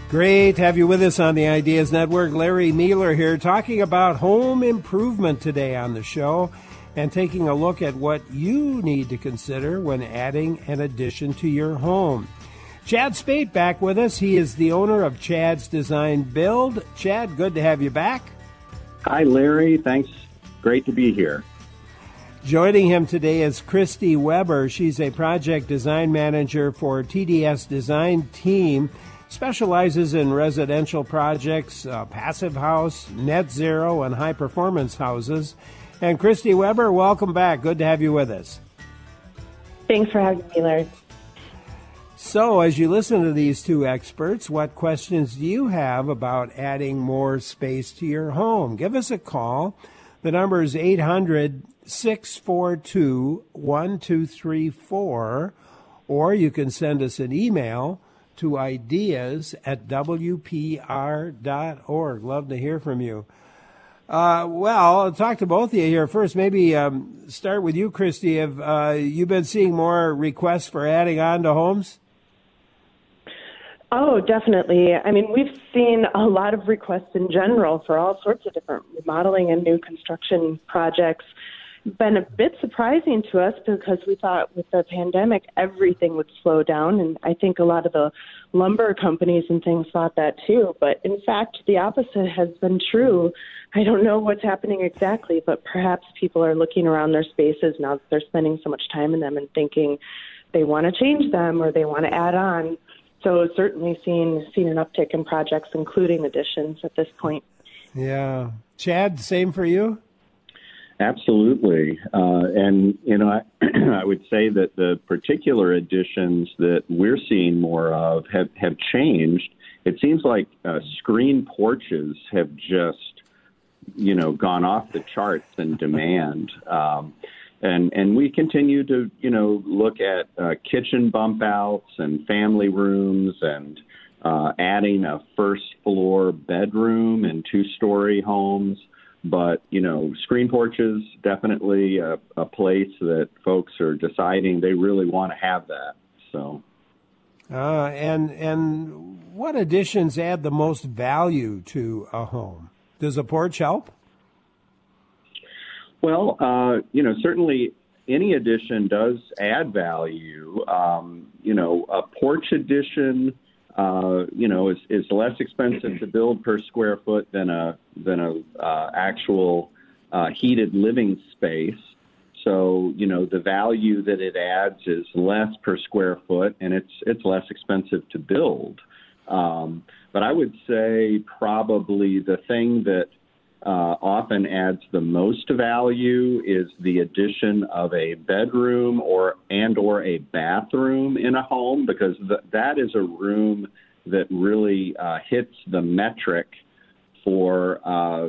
Great to have you with us on the Ideas Network. Larry Mueller here talking about home improvement today on the show and taking a look at what you need to consider when adding an addition to your home. Chad Spate back with us. He is the owner of Chad's Design Build. Chad, good to have you back. Hi, Larry. Thanks. Great to be here. Joining him today is Christy Weber. She's a project design manager for TDS Design Team. Specializes in residential projects, passive house, net zero, and high-performance houses. And Christy Weber, welcome back. Good to have you with us. Thanks for having me, Larry. So, as you listen to these two experts, what questions do you have about adding more space to your home? Give us a call. The number is 800-642-1234, or you can send us an email to ideas@wpr.org. Love to hear from you. Well, I'll talk to both of you here. First, maybe start with you, Christy. Have you been seeing more requests for adding on to homes? Oh, definitely. I mean, we've seen a lot of requests in general for all sorts of different remodeling and new construction projects. Been a bit surprising to us because we thought with the pandemic everything would slow down, and I think a lot of the lumber companies and things thought that too. But in fact, the opposite has been true. I don't know what's happening exactly, but perhaps people are looking around their spaces now that they're spending so much time in them and thinking they want to change them or they want to add on. So certainly seen an uptick in projects, including additions at this point. Yeah. Chad, same for you? Absolutely. And, I would say that the particular additions that we're seeing more of have changed. It seems like screen porches have just, gone off the charts in demand. And we continue to, look at kitchen bump outs and family rooms and adding a first floor bedroom in 2-story homes. But, screen porches, definitely a place that folks are deciding they really want to have that. So, and what additions add the most value to a home? Does a porch help? Well, certainly any addition does add value. A porch addition is less expensive to build per square foot than a actual heated living space. So, the value that it adds is less per square foot, and it's less expensive to build. But I would say probably the thing that often adds the most value is the addition of a bedroom or a bathroom in a home, because that is a room that really hits the metric for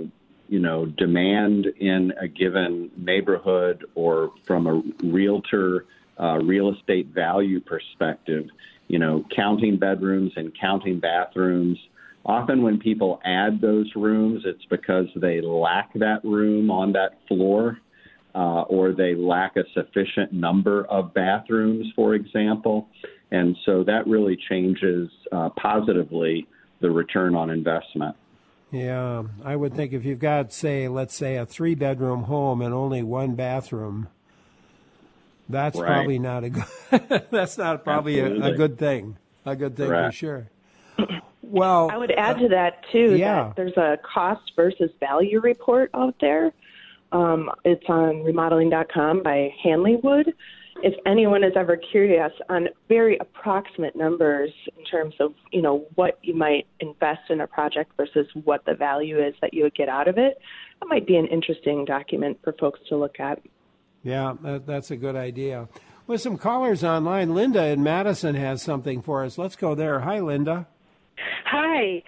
demand in a given neighborhood or from a realtor real estate value perspective. Counting bedrooms and counting bathrooms. Often when people add those rooms, it's because they lack that room on that floor, or they lack a sufficient number of bathrooms, for example. And so that really changes positively the return on investment. Yeah, I would think if you've got, let's say a 3-bedroom home and only 1 bathroom, that's right. Probably not a good. That's not probably a good thing. A good thing Correct. For sure. Well, I would add to that, too, that there's a cost versus value report out there. It's on remodeling.com by Hanley Wood. If anyone is ever curious on very approximate numbers in terms of, what you might invest in a project versus what the value is that you would get out of it, that might be an interesting document for folks to look at. Yeah, that's a good idea. With some callers online, Linda in Madison has something for us. Let's go there. Hi, Linda. Hi.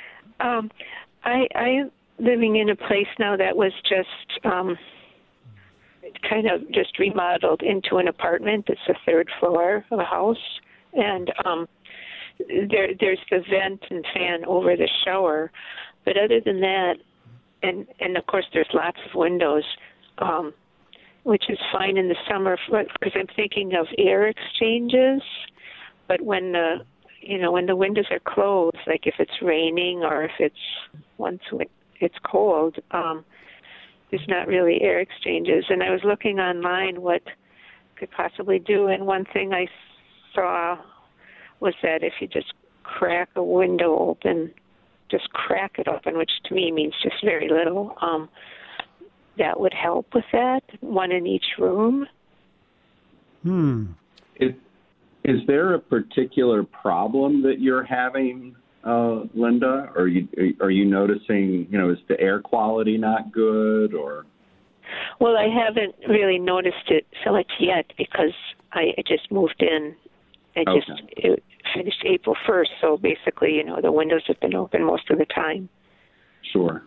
I'm living in a place now that was just kind of just remodeled into an apartment. It's the 3rd floor of a house. And there's the vent and fan over the shower. But other than that, and of course there's lots of windows, which is fine in the summer because I'm thinking of air exchanges. But when the when the windows are closed, like if it's raining or if it's cold, there's not really air exchanges. And I was looking online what could possibly do, and one thing I saw was that if you just crack a window open, just crack it open, which to me means just very little, that would help with that, one in each room. Is there a particular problem that you're having, Linda? Are you noticing, is the air quality not good, or? Well, I haven't really noticed it so much yet because I just moved in. It finished April 1st, so basically, the windows have been open most of the time. Sure.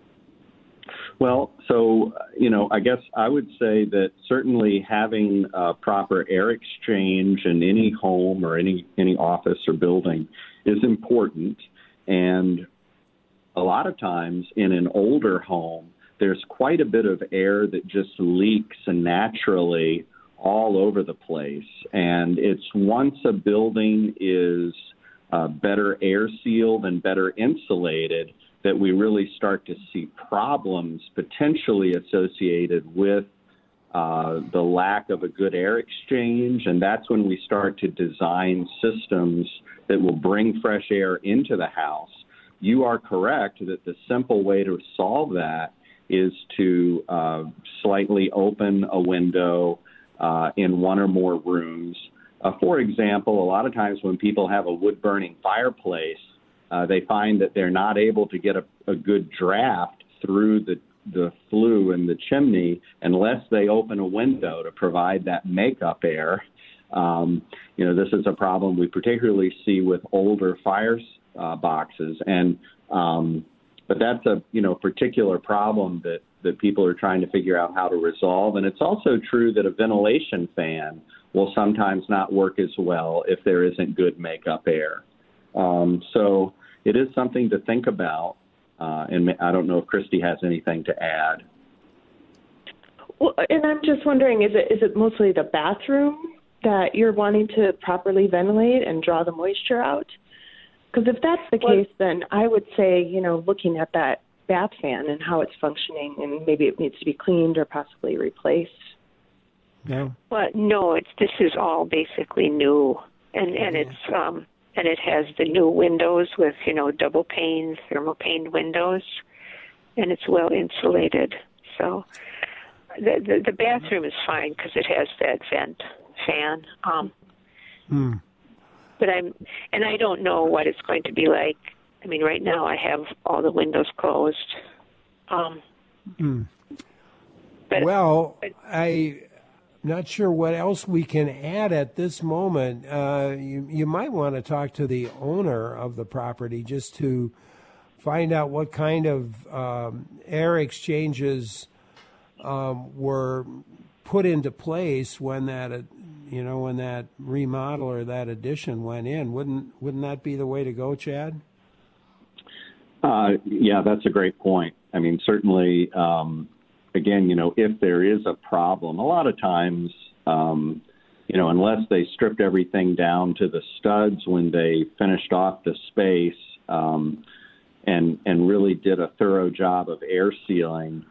Well, so, I guess I would say that certainly having proper air exchange in any home or any office or building is important. And a lot of times in an older home, there's quite a bit of air that just leaks naturally all over the place. And it's once a building is better air sealed and better insulated that we really start to see problems potentially associated with the lack of a good air exchange. And that's when we start to design systems that will bring fresh air into the house. You are correct that the simple way to solve that is to slightly open a window in one or more rooms. For example, a lot of times when people have a wood-burning fireplace, they find that they're not able to get a good draft through the flue in the chimney unless they open a window to provide that makeup air. This is a problem we particularly see with older fire boxes, but that's a particular problem that people are trying to figure out how to resolve. And it's also true that a ventilation fan will sometimes not work as well if there isn't good makeup air. So it is something to think about, and I don't know if Christy has anything to add. Well, and I'm just wondering, is it mostly the bathroom that you're wanting to properly ventilate and draw the moisture out? Because if that's the case, then I would say, looking at that bath fan and how it's functioning, and maybe it needs to be cleaned or possibly replaced. No. Well, no, this is all basically new, and it's and it has the new windows with double pane, thermal paned windows, and it's well insulated. So the bathroom is fine because it has that vent fan. But I don't know what it's going to be like. I mean, right now I have all the windows closed. Well, I'm not sure what else we can add at this moment. You might want to talk to the owner of the property just to find out what kind of air exchanges were put into place when that when that remodel or that addition went in. Wouldn't that be the way to go, Chad? Yeah, that's a great point. I mean, certainly, again, if there is a problem, a lot of times, unless they stripped everything down to the studs when they finished off the space and really did a thorough job of air sealing,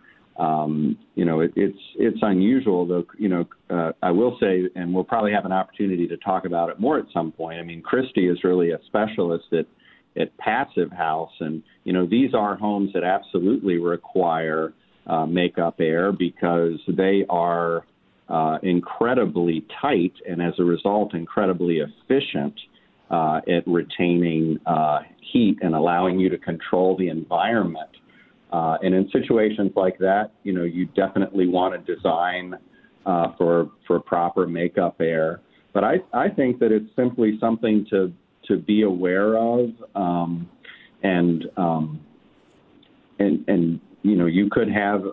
it's unusual, though, I will say, and we'll probably have an opportunity to talk about it more at some point. I mean, Christy is really a specialist at Passive House, and, these are homes that absolutely require makeup air because they are incredibly tight and, as a result, incredibly efficient at retaining heat and allowing you to control the environment. And in situations like that, you definitely want to design for proper makeup air. But I think that it's simply something to be aware of, and you could have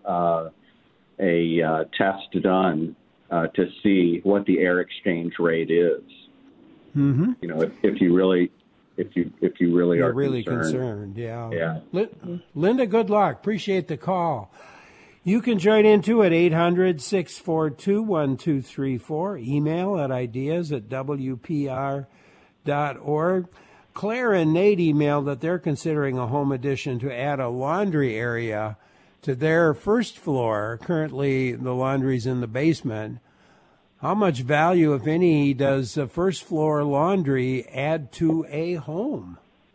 a test done to see what the air exchange rate is. Mm-hmm. If you really are really concerned. Yeah. Linda, good luck. Appreciate the call. You can join in too at 800-642-1234. Email at ideas@wpr.org. Claire and Nate emailed that they're considering a home addition to add a laundry area to their first floor. Currently, the laundry's in the basement. How much value, if any, does a first floor laundry add to a home?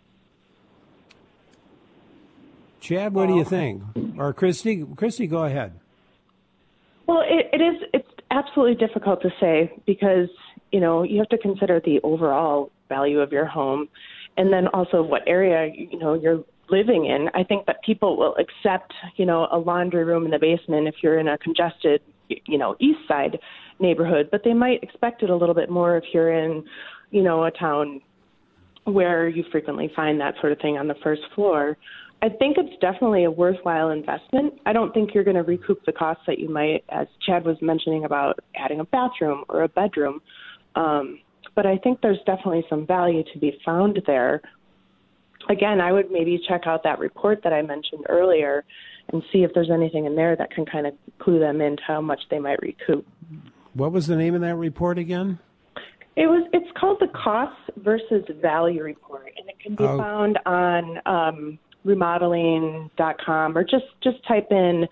Chad, what do you think? Or Christy, go ahead. Well, it's absolutely difficult to say because, you have to consider the overall value of your home and then also what area, you're living in. I think that people will accept, a laundry room in the basement if you're in a congested, east side neighborhood, but they might expect it a little bit more if you're in, a town where you frequently find that sort of thing on the first floor. I think it's definitely a worthwhile investment. I don't think you're going to recoup the costs that you might, as Chad was mentioning about adding a bathroom or a bedroom. But I think there's definitely some value to be found there. Again, I would maybe check out that report that I mentioned earlier and see if there's anything in there that can kind of clue them into how much they might recoup. What was the name of that report again? It's called the Cost versus Value Report, and it can be found on remodeling.com or just type in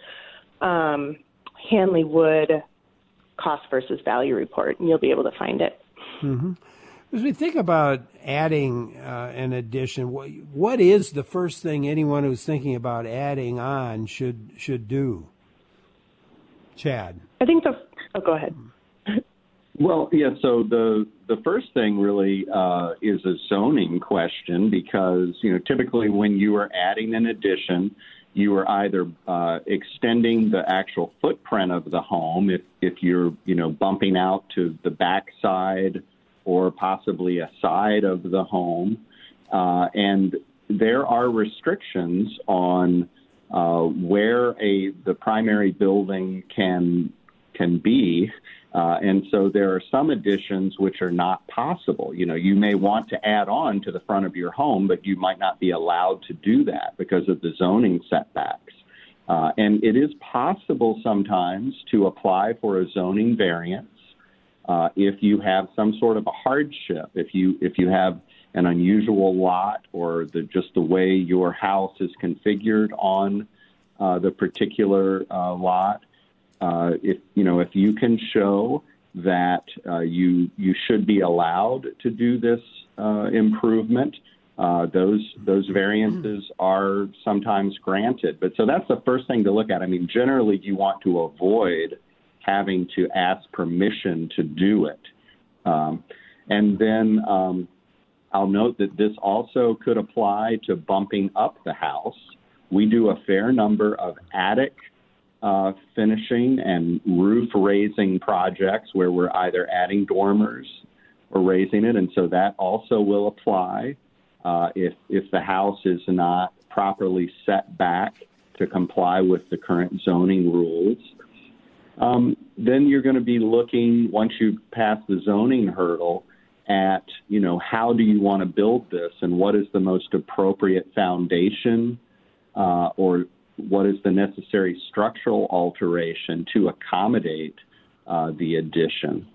Hanley Wood Cost versus Value Report, and you'll be able to find it. Mm-hmm. As we think about adding an addition, what is the first thing anyone who's thinking about adding on should do? Chad? I think go ahead. Well, yeah, so the first thing really is a zoning question because, typically when you are adding an addition, you are either extending the actual footprint of the home if you're, bumping out to the back side or possibly a side of the home. And there are restrictions on where the primary building can be. And so there are some additions which are not possible. You may want to add on to the front of your home, but you might not be allowed to do that because of the zoning setbacks. And it is possible sometimes to apply for a zoning variance if you have some sort of a hardship, if you have an unusual lot or just the way your house is configured on the particular lot. If you can show that you should be allowed to do this improvement, those variances are sometimes granted. But so that's the first thing to look at. I mean, generally you want to avoid having to ask permission to do it. And then I'll note that this also could apply to bumping up the house. We do a fair number of attic finishing and roof raising projects where we're either adding dormers or raising it, and so that also will apply if the house is not properly set back to comply with the current zoning rules. Then you're going to be looking, once you pass the zoning hurdle, at how do you want to build this and what is the most appropriate foundation or what is the necessary structural alteration to accommodate the addition.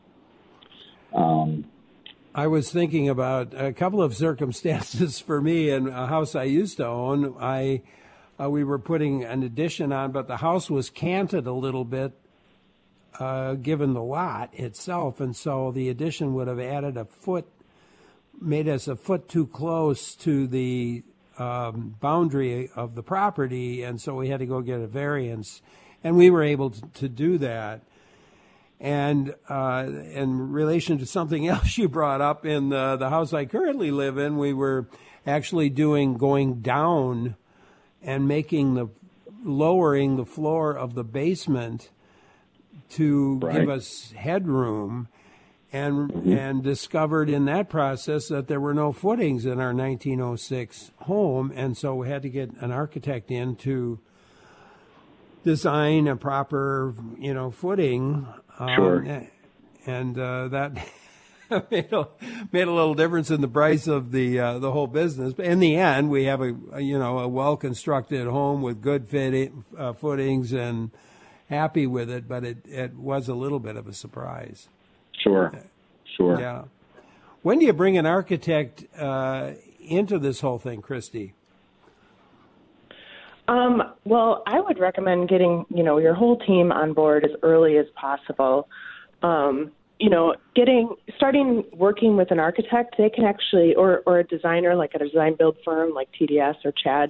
I was thinking about a couple of circumstances for me in a house I used to own. We were putting an addition on, but the house was canted a little bit given the lot itself, and so the addition would have added made us a foot too close to the boundary of the property, and so we had to go get a variance, and we were able to do that. And in relation to something else you brought up, in the house I currently live in, we were actually going down and lowering the floor of the basement to give us headroom, and discovered in that process that there were no footings in our 1906 home, and so we had to get an architect in to design a proper, footing. Sure. And that made a little difference in the price of the whole business. But in the end, we have a well constructed home with good footings and happy with it. But it was a little bit of a surprise. Sure. Yeah. When do you bring an architect into this whole thing, Christy? Well, I would recommend getting, your whole team on board as early as possible. Starting working with an architect, they can actually, or a designer, like a design build firm like TDS or CHADS,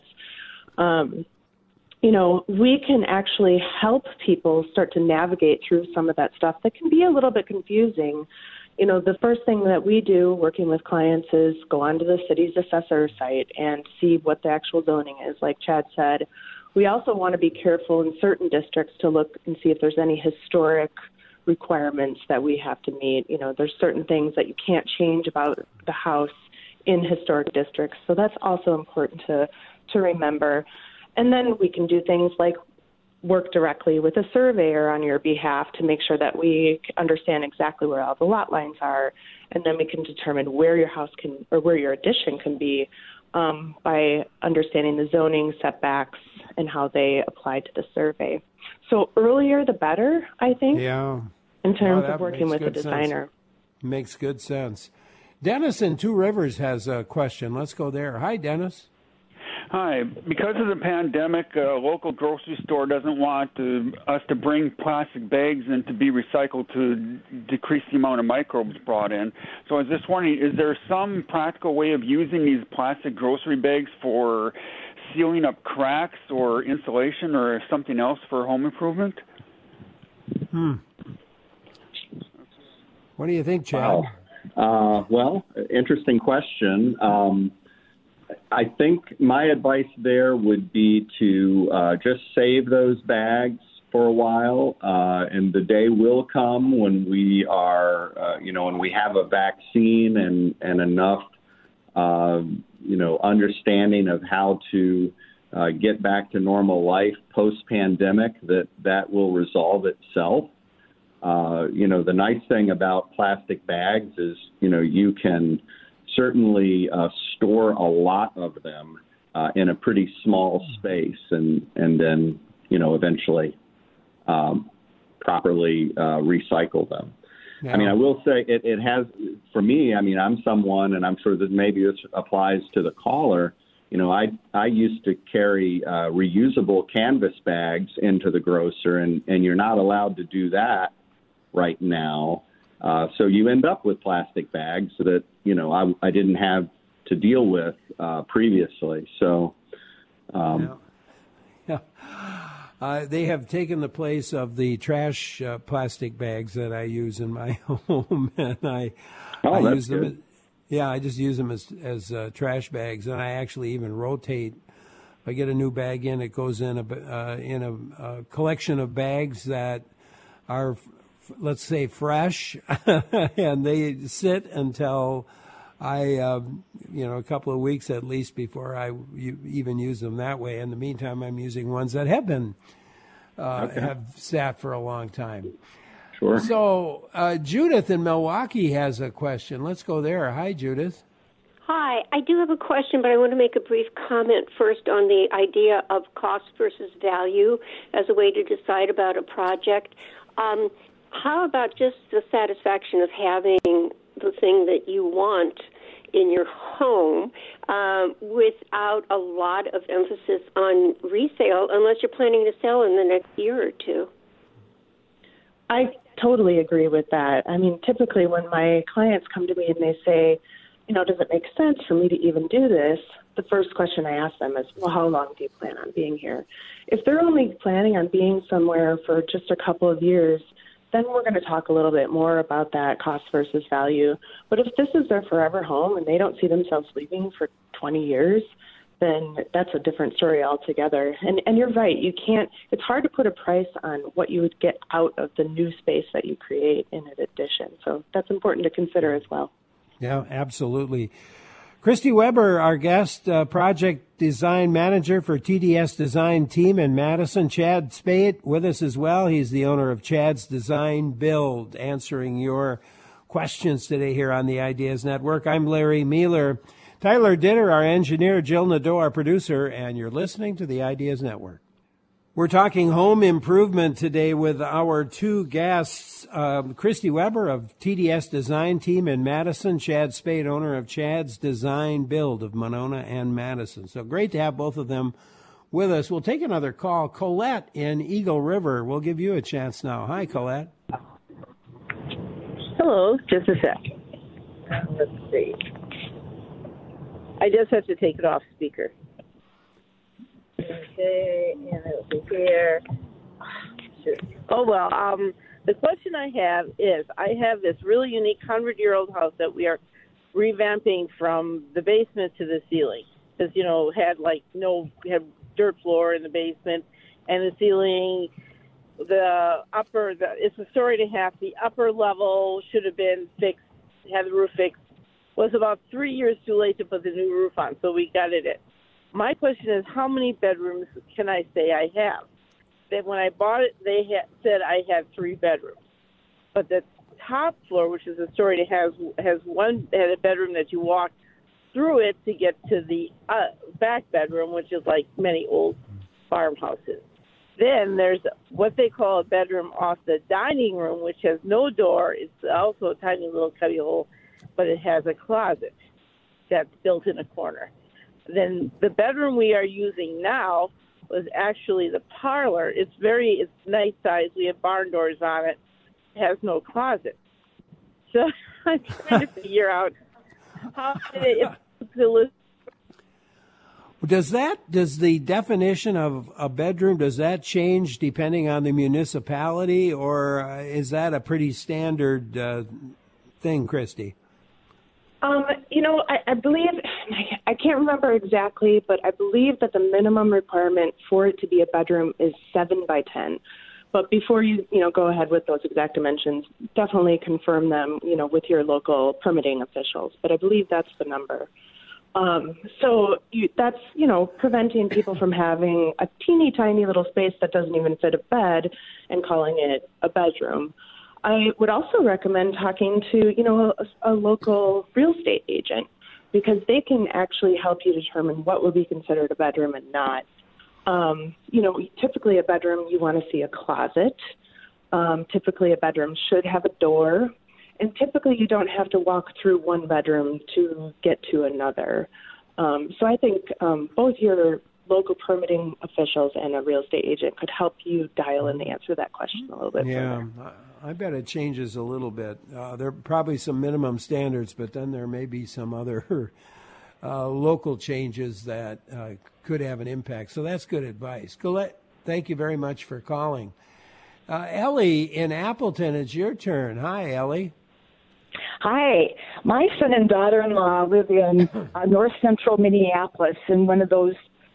we can actually help people start to navigate through some of that stuff that can be a little bit confusing. The first thing that we do working with clients is go onto the city's assessor site and see what the actual zoning is, like Chad said. We also want to be careful in certain districts to look and see if there's any historic requirements that we have to meet. There's certain things that you can't change about the house in historic districts. So that's also important to remember. And then we can do things like work directly with a surveyor on your behalf to make sure that we understand exactly where all the lot lines are. And then we can determine where your house can, or where your addition can be, by understanding the zoning setbacks and how they apply to the survey. So earlier the better, I think, in terms of working with a designer. Makes good sense. Dennis in Two Rivers has a question. Let's go there. Hi, Dennis. Hi. Because of the pandemic, a local grocery store doesn't want us to bring plastic bags in to be recycled to decrease the amount of microbes brought in. So I was just wondering, is there some practical way of using these plastic grocery bags for sealing up cracks or insulation or something else for home improvement? What do you think, Chad? Well, interesting question. I think my advice there would be to just save those bags for a while, and the day will come when we are, when we have a vaccine and enough, understanding of how to get back to normal life post-pandemic, that will resolve itself. The nice thing about plastic bags is, you can certainly store a lot of them in a pretty small space and then, eventually properly recycle them. Yeah. I mean, I will say it has, for me, I'm someone, and I'm sure that maybe this applies to the caller, I used to carry reusable canvas bags into the grocer, and you're not allowed to do that right now. So you end up with plastic bags that, I didn't have to deal with previously. So, they have taken the place of the trash plastic bags that I use in my home, and I use them. I just use them as trash bags, and I actually even rotate. If I get a new bag in, it goes in a collection of bags that are, let's say, fresh, and they sit until a couple of weeks at least before I even use them that way. In the meantime, I'm using ones that have been have sat for a long time. Sure. So Judith in Milwaukee has a question. Let's go there. Hi, Judith. Hi. I do have a question, but I want to make a brief comment first on the idea of cost versus value as a way to decide about a project. How about just the satisfaction of having the thing that you want in your home without a lot of emphasis on resale unless you're planning to sell in the next year or two? I totally agree with that. I mean, typically when my clients come to me and they say, does it make sense for me to even do this? The first question I ask them is, well, how long do you plan on being here? If they're only planning on being somewhere for just a couple of years, then we're going to talk a little bit more about that cost versus value. But if this is their forever home and they don't see themselves leaving for 20 years, then that's a different story altogether. And you're right, it's hard to put a price on what you would get out of the new space that you create in an addition. So that's important to consider as well. Yeah, absolutely. Christy Weber, our guest, project design manager for TDS Design Team in Madison. Chad Spade with us as well. He's the owner of Chad's Design Build, answering your questions today here on the Ideas Network. I'm Larry Mueller. Tyler Dinner, our engineer, Jill Nadeau, our producer, and you're listening to the Ideas Network. We're talking home improvement today with our two guests, Christy Weber of TDS Design Team in Madison, Chad Spade, owner of Chad's Design Build of Monona and Madison. So great to have both of them with us. We'll take another call. Colette in Eagle River. We'll give you a chance now. Hi, Colette. Hello, just a sec. Let's see. I just have to take it off speaker. Okay, and it'll be here. Oh, well, the question I have is, I have this really unique 100-year-old house that we are revamping from the basement to the ceiling. Because, had dirt floor in the basement, and the ceiling, it's a story and a half. The upper level should have been fixed, had the roof fixed. Was about 3 years too late to put the new roof on, so we got it in. My question is, how many bedrooms can I say I have? That when I bought it, they said I had 3 bedrooms. But the top floor, which is a story, it had a bedroom that you walk through it to get to the back bedroom, which is like many old farmhouses. Then there's what they call a bedroom off the dining room, which has no door. It's also a tiny little cubby hole, but it has a closet that's built in a corner. Then the bedroom we are using now was actually the parlor. It's nice size. We have barn doors on it. It has no closet. So I'm trying to figure out how does the definition of a bedroom, does that change depending on the municipality, or is that a pretty standard thing, Christy? I believe, I can't remember exactly, but I believe that the minimum requirement for it to be a bedroom is 7 by 10. But before you go ahead with those exact dimensions, definitely confirm them, with your local permitting officials. But I believe that's the number. That's, preventing people from having a teeny tiny little space that doesn't even fit a bed and calling it a bedroom. I would also recommend talking to, a local real estate agent, because they can actually help you determine what would be considered a bedroom and not. Typically a bedroom, you want to see a closet. Typically a bedroom should have a door. And typically you don't have to walk through one bedroom to get to another. So I think both your local permitting officials and a real estate agent could help you dial in the answer to that question a little bit further. I bet it changes a little bit. There are probably some minimum standards, but then there may be some other local changes that could have an impact. So that's good advice. Colette, thank you very much for calling. Ellie in Appleton, it's your turn. Hi, Ellie. Hi. My son and daughter-in-law live in north central Minneapolis in one of those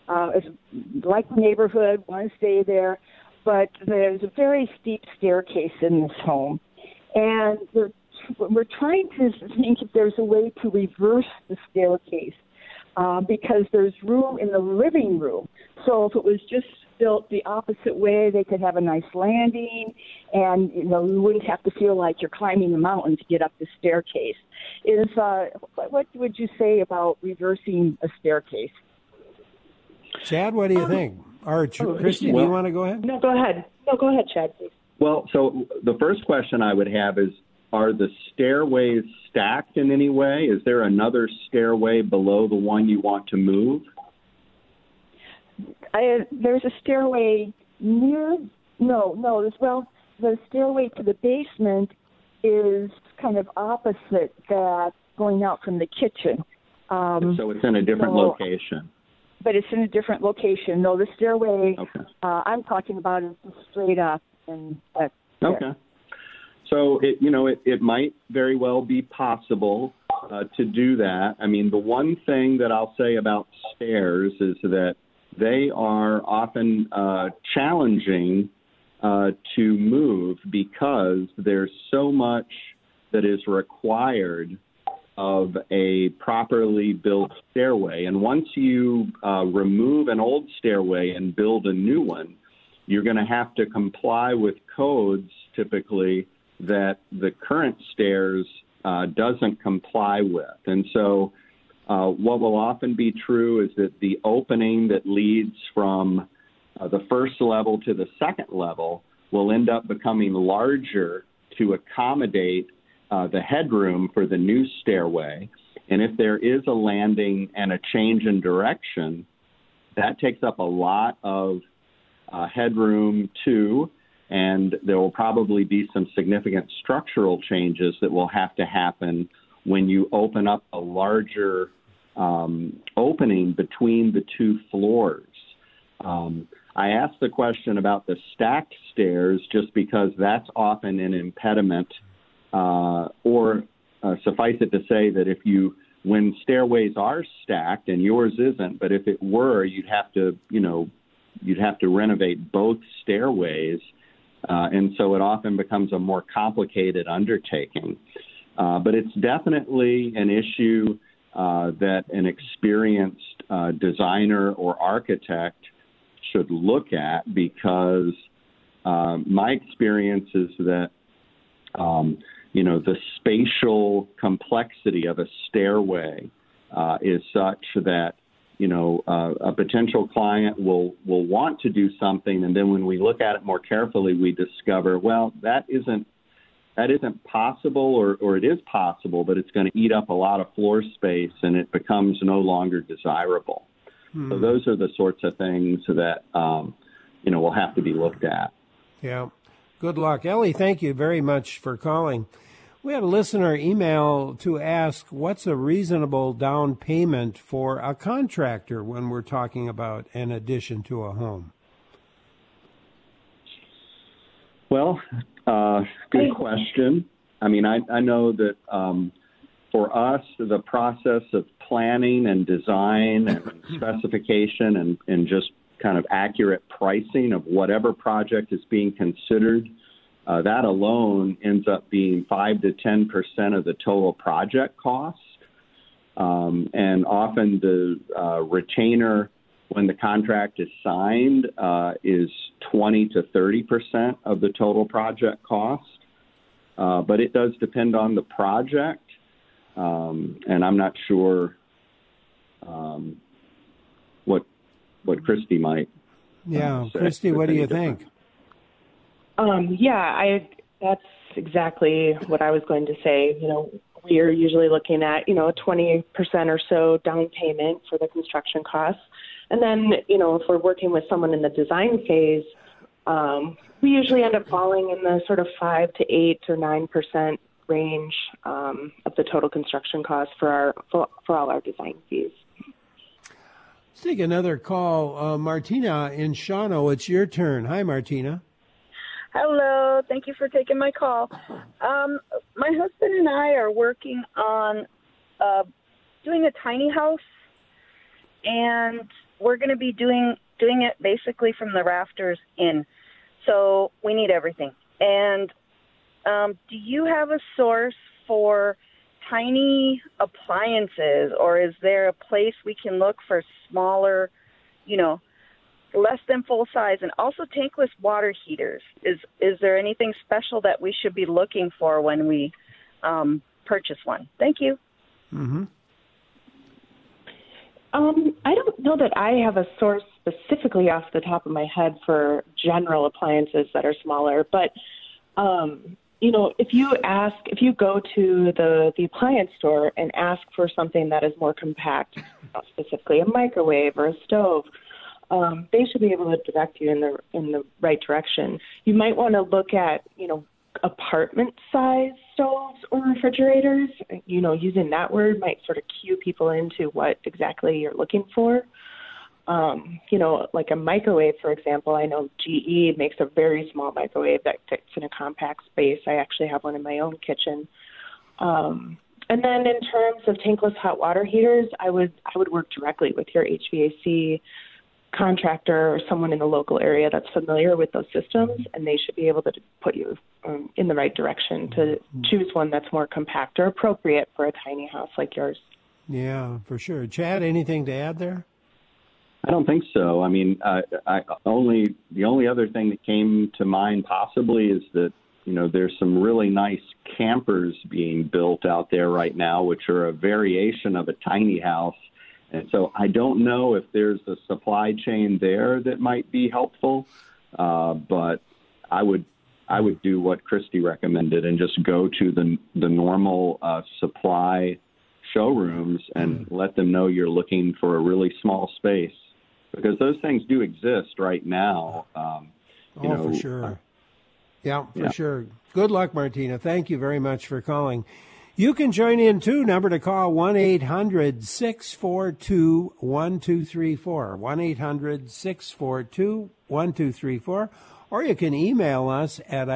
like neighborhood, want to stay there, but there's a very steep staircase in this home. And we're trying to think if there's a way to reverse the staircase because there's room in the living room. So if it was just built the opposite way, they could have a nice landing, and you wouldn't have to feel like you're climbing the mountain to get up the staircase. What would you say about reversing a staircase? Chad, what do you think? Or Christy, do you want to go ahead? No, go ahead. Go ahead, Chad, please. Well, so the first question I would have is, are the stairways stacked in any way? Is there another stairway below the one you want to move? There's a stairway the stairway to the basement is kind of opposite that going out from the kitchen. So it's in a different location. But it's in a different location. No, the stairway I'm talking about is straight up. Okay. So it might very well be possible to do that. I mean, the one thing that I'll say about stairs is that they are often challenging to move because there's so much that is required of a properly built stairway. And once you remove an old stairway and build a new one, you're going to have to comply with codes typically that the current stairs doesn't comply with. And so what will often be true is that the opening that leads from the first level to the second level will end up becoming larger to accommodate the headroom for the new stairway. And if there is a landing and a change in direction, that takes up a lot of headroom too, and there will probably be some significant structural changes that will have to happen when you open up a larger opening between the two floors. I asked the question about the stacked stairs just because that's often an impediment, or suffice it to say that when stairways are stacked, and yours isn't, but if it were, you'd have to renovate both stairways, and so it often becomes a more complicated undertaking. But it's definitely an issue that an experienced designer or architect should look at, because my experience is that the spatial complexity of a stairway is such that a potential client will want to do something, and then when we look at it more carefully, we discover, well, that isn't possible, or it is possible, but it's going to eat up a lot of floor space, and it becomes no longer desirable. So those are the sorts of things that will have to be looked at. Yeah. Good luck. Ellie, thank you very much for calling. We had a listener email to ask, what's a reasonable down payment for a contractor when we're talking about an addition to a home? Well, good question. I mean, I know that for us, the process of planning and design and specification and just kind of accurate pricing of whatever project is being considered, that alone ends up being 5 to 10% of the total project cost. And often the retainer, when the contract is signed, is 20 to 30% of the total project cost. But it does depend on the project. And I'm not sure what Christy might. Yeah, Christy, what do you think? That's exactly what I was going to say. We are usually looking at, a 20% or so down payment for the construction costs. And then, if we're working with someone in the design phase, we usually end up falling in the sort of 5 to 8 or 9% range of the total construction cost for all our design fees. Let's take another call. Martina in Shawano, it's your turn. Hi, Martina. Hello. Thank you for taking my call. My husband and I are working on doing a tiny house, and we're going to be doing it basically from the rafters in. So we need everything. And do you have a source for tiny appliances, or is there a place we can look for smaller, less than full size, and also tankless water heaters? Is there anything special that we should be looking for when we purchase one? Thank you. Mm-hmm. I don't know that I have a source specifically off the top of my head for general appliances that are smaller, but if you go to the appliance store and ask for something that is more compact, specifically a microwave or a stove, they should be able to direct you in the right direction. You might want to look at, apartment-sized stoves or refrigerators. Using that word might sort of cue people into what exactly you're looking for. Like a microwave, for example, I know GE makes a very small microwave that fits in a compact space. I actually have one in my own kitchen. And then in terms of tankless hot water heaters, I would work directly with your HVAC contractor or someone in the local area that's familiar with those systems, and they should be able to put you in the right direction to choose one that's more compact or appropriate for a tiny house like yours. Yeah, for sure. Chad, anything to add there? I don't think so. I mean, the only other thing that came to mind possibly is that, there's some really nice campers being built out there right now, which are a variation of a tiny house, And so I don't know if there's a supply chain there that might be helpful, but I would do what Christy recommended and just go to the normal supply showrooms and let them know you're looking for a really small space, because those things do exist right now. For sure. For sure. Good luck, Martina. Thank you very much for calling. You can join in, too. Number to call, 1-800-642-1234, 1-800-642-1234, or you can email us at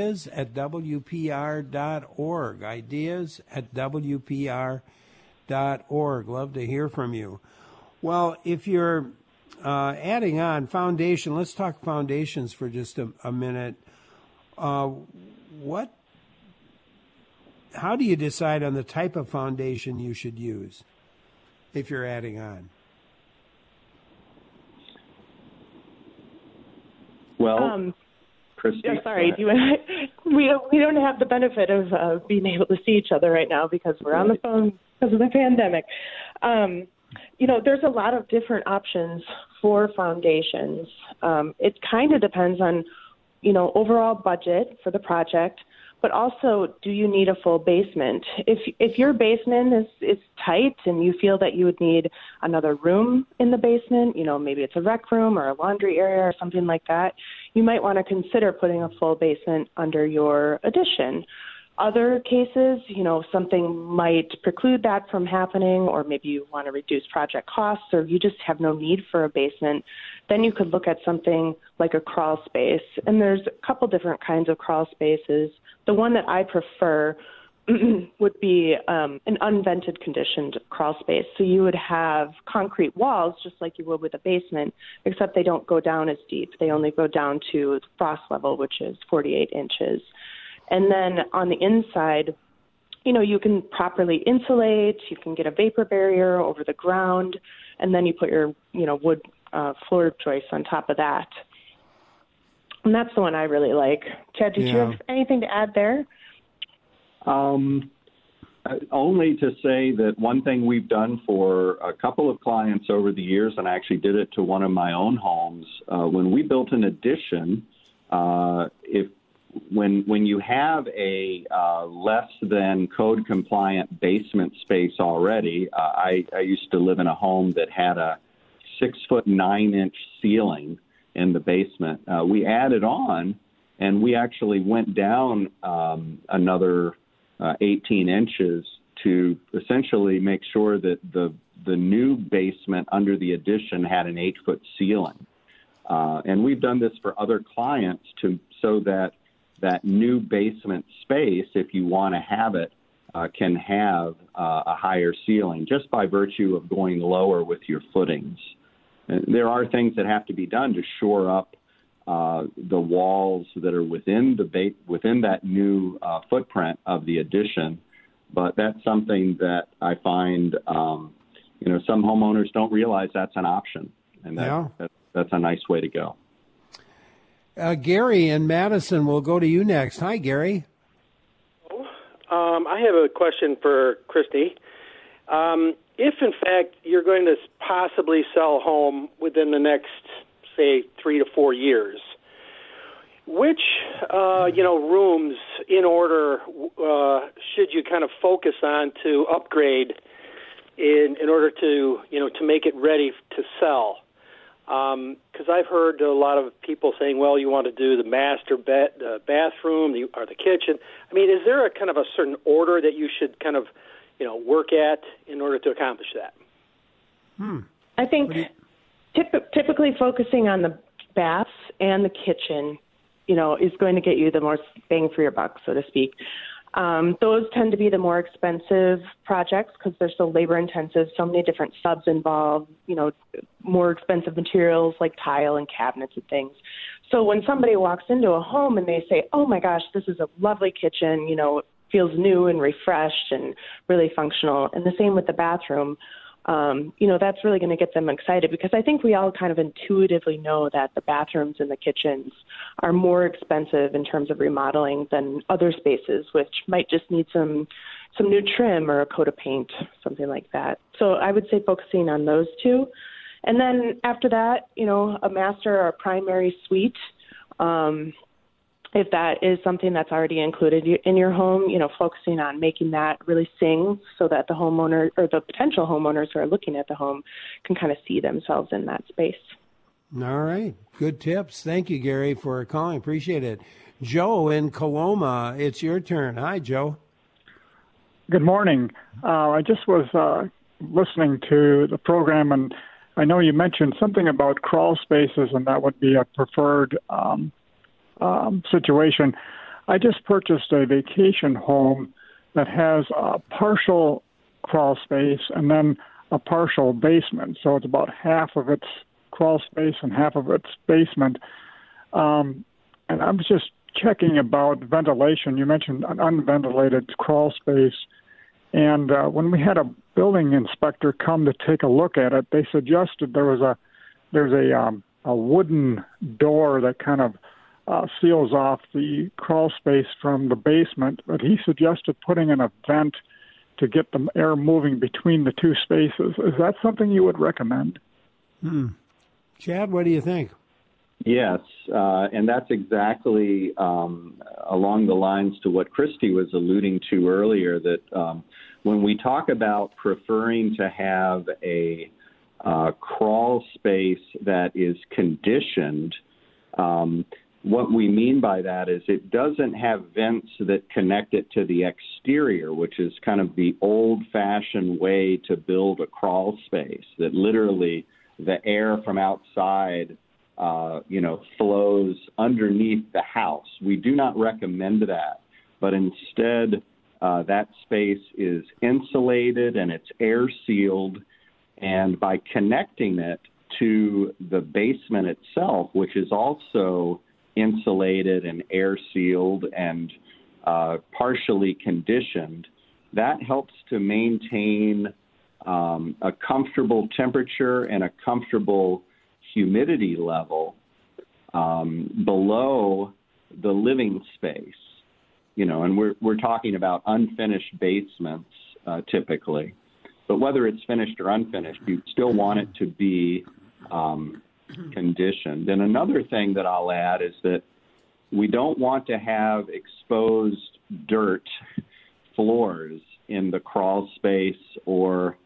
ideas@wpr.org, ideas@wpr.org. Love to hear from you. Well, if you're adding on foundation, let's talk foundations for just a minute. How do you decide on the type of foundation you should use if you're adding on? Well, Christy, sorry, we don't have the benefit of being able to see each other right now because we're on the phone because of the pandemic. There's a lot of different options for foundations. It kind of depends on, overall budget for the project, but also, do you need a full basement? If your basement is tight and you feel that you would need another room in the basement, maybe it's a rec room or a laundry area or something like that, you might want to consider putting a full basement under your addition. Other cases, something might preclude that from happening, or maybe you want to reduce project costs, or you just have no need for a basement. Then you could look at something like a crawl space. And there's a couple different kinds of crawl spaces. The one that I prefer would be an unvented conditioned crawl space. So you would have concrete walls just like you would with a basement, except they don't go down as deep. They only go down to frost level, which is 48 inches. And then on the inside, you can properly insulate, you can get a vapor barrier over the ground, and then you put your, wood floor joists on top of that. And that's the one I really like. Chad, did you have anything to add there? Only to say that one thing we've done for a couple of clients over the years, and I actually did it to one of my own homes, when we built an addition, when you have a less than code compliant basement space already, I used to live in a home that had a 6-foot 9-inch ceiling in the basement. We added on, and we actually went down another 18 inches to essentially make sure that the new basement under the addition had an 8-foot ceiling. And we've done this for other clients so that new basement space, if you want to have it, can have a higher ceiling just by virtue of going lower with your footings. And there are things that have to be done to shore up the walls that are within that new footprint of the addition. But that's something that I find, some homeowners don't realize that's an option, and that's a nice way to go. Gary in Madison will go to you next. Hi, Gary. I have a question for Christy. If, in fact, you're going to possibly sell a home within the next, say, 3 to 4 years, which, rooms in order should you kind of focus on to upgrade in order to make it ready to sell? Because I've heard a lot of people saying, well, you want to do the master bathroom or the kitchen. I mean, is there a kind of a certain order that you should kind of, work at in order to accomplish that? I think typically focusing on the baths and the kitchen, is going to get you the most bang for your buck, so to speak. Those tend to be the more expensive projects because they're so labor intensive, so many different subs involved, more expensive materials like tile and cabinets and things. So when somebody walks into a home and they say, oh my gosh, this is a lovely kitchen, it feels new and refreshed and really functional. And the same with the bathroom. That's really going to get them excited because I think we all kind of intuitively know that the bathrooms and the kitchens are more expensive in terms of remodeling than other spaces, which might just need some, some new trim or a coat of paint, something like that. So I would say focusing on those two. And then after that, a master or a primary suite, if that is something that's already included in your home, focusing on making that really sing so that the homeowner or the potential homeowners who are looking at the home can kind of see themselves in that space. All right. Good tips. Thank you, Gary, for calling. Appreciate it. Joe in Coloma, it's your turn. Hi, Joe. Good morning. I just was listening to the program, and I know you mentioned something about crawl spaces, and that would be a preferred situation. I just purchased a vacation home that has a partial crawl space and then a partial basement. So it's about half of its crawl space and half of its basement. And I was just checking about ventilation. You mentioned an unventilated crawl space. And when we had a building inspector come to take a look at it, they suggested there's a wooden door that kind of seals off the crawl space from the basement, but he suggested putting in a vent to get the air moving between the two spaces. Is that something you would recommend? Chad, what do you think? Yes, and that's exactly along the lines to what Christy was alluding to earlier, that when we talk about preferring to have a crawl space that is conditioned, what we mean by that is it doesn't have vents that connect it to the exterior, which is kind of the old-fashioned way to build a crawl space, that literally the air from outside flows underneath the house. We do not recommend that, but instead that space is insulated and it's air sealed, and by connecting it to the basement itself, which is also insulated and air sealed and partially conditioned, that helps to maintain a comfortable temperature and a comfortable humidity level below the living space. And we're talking about unfinished basements typically. But whether it's finished or unfinished, you still want it to be conditioned. And another thing that I'll add is that we don't want to have exposed dirt floors in the crawl space or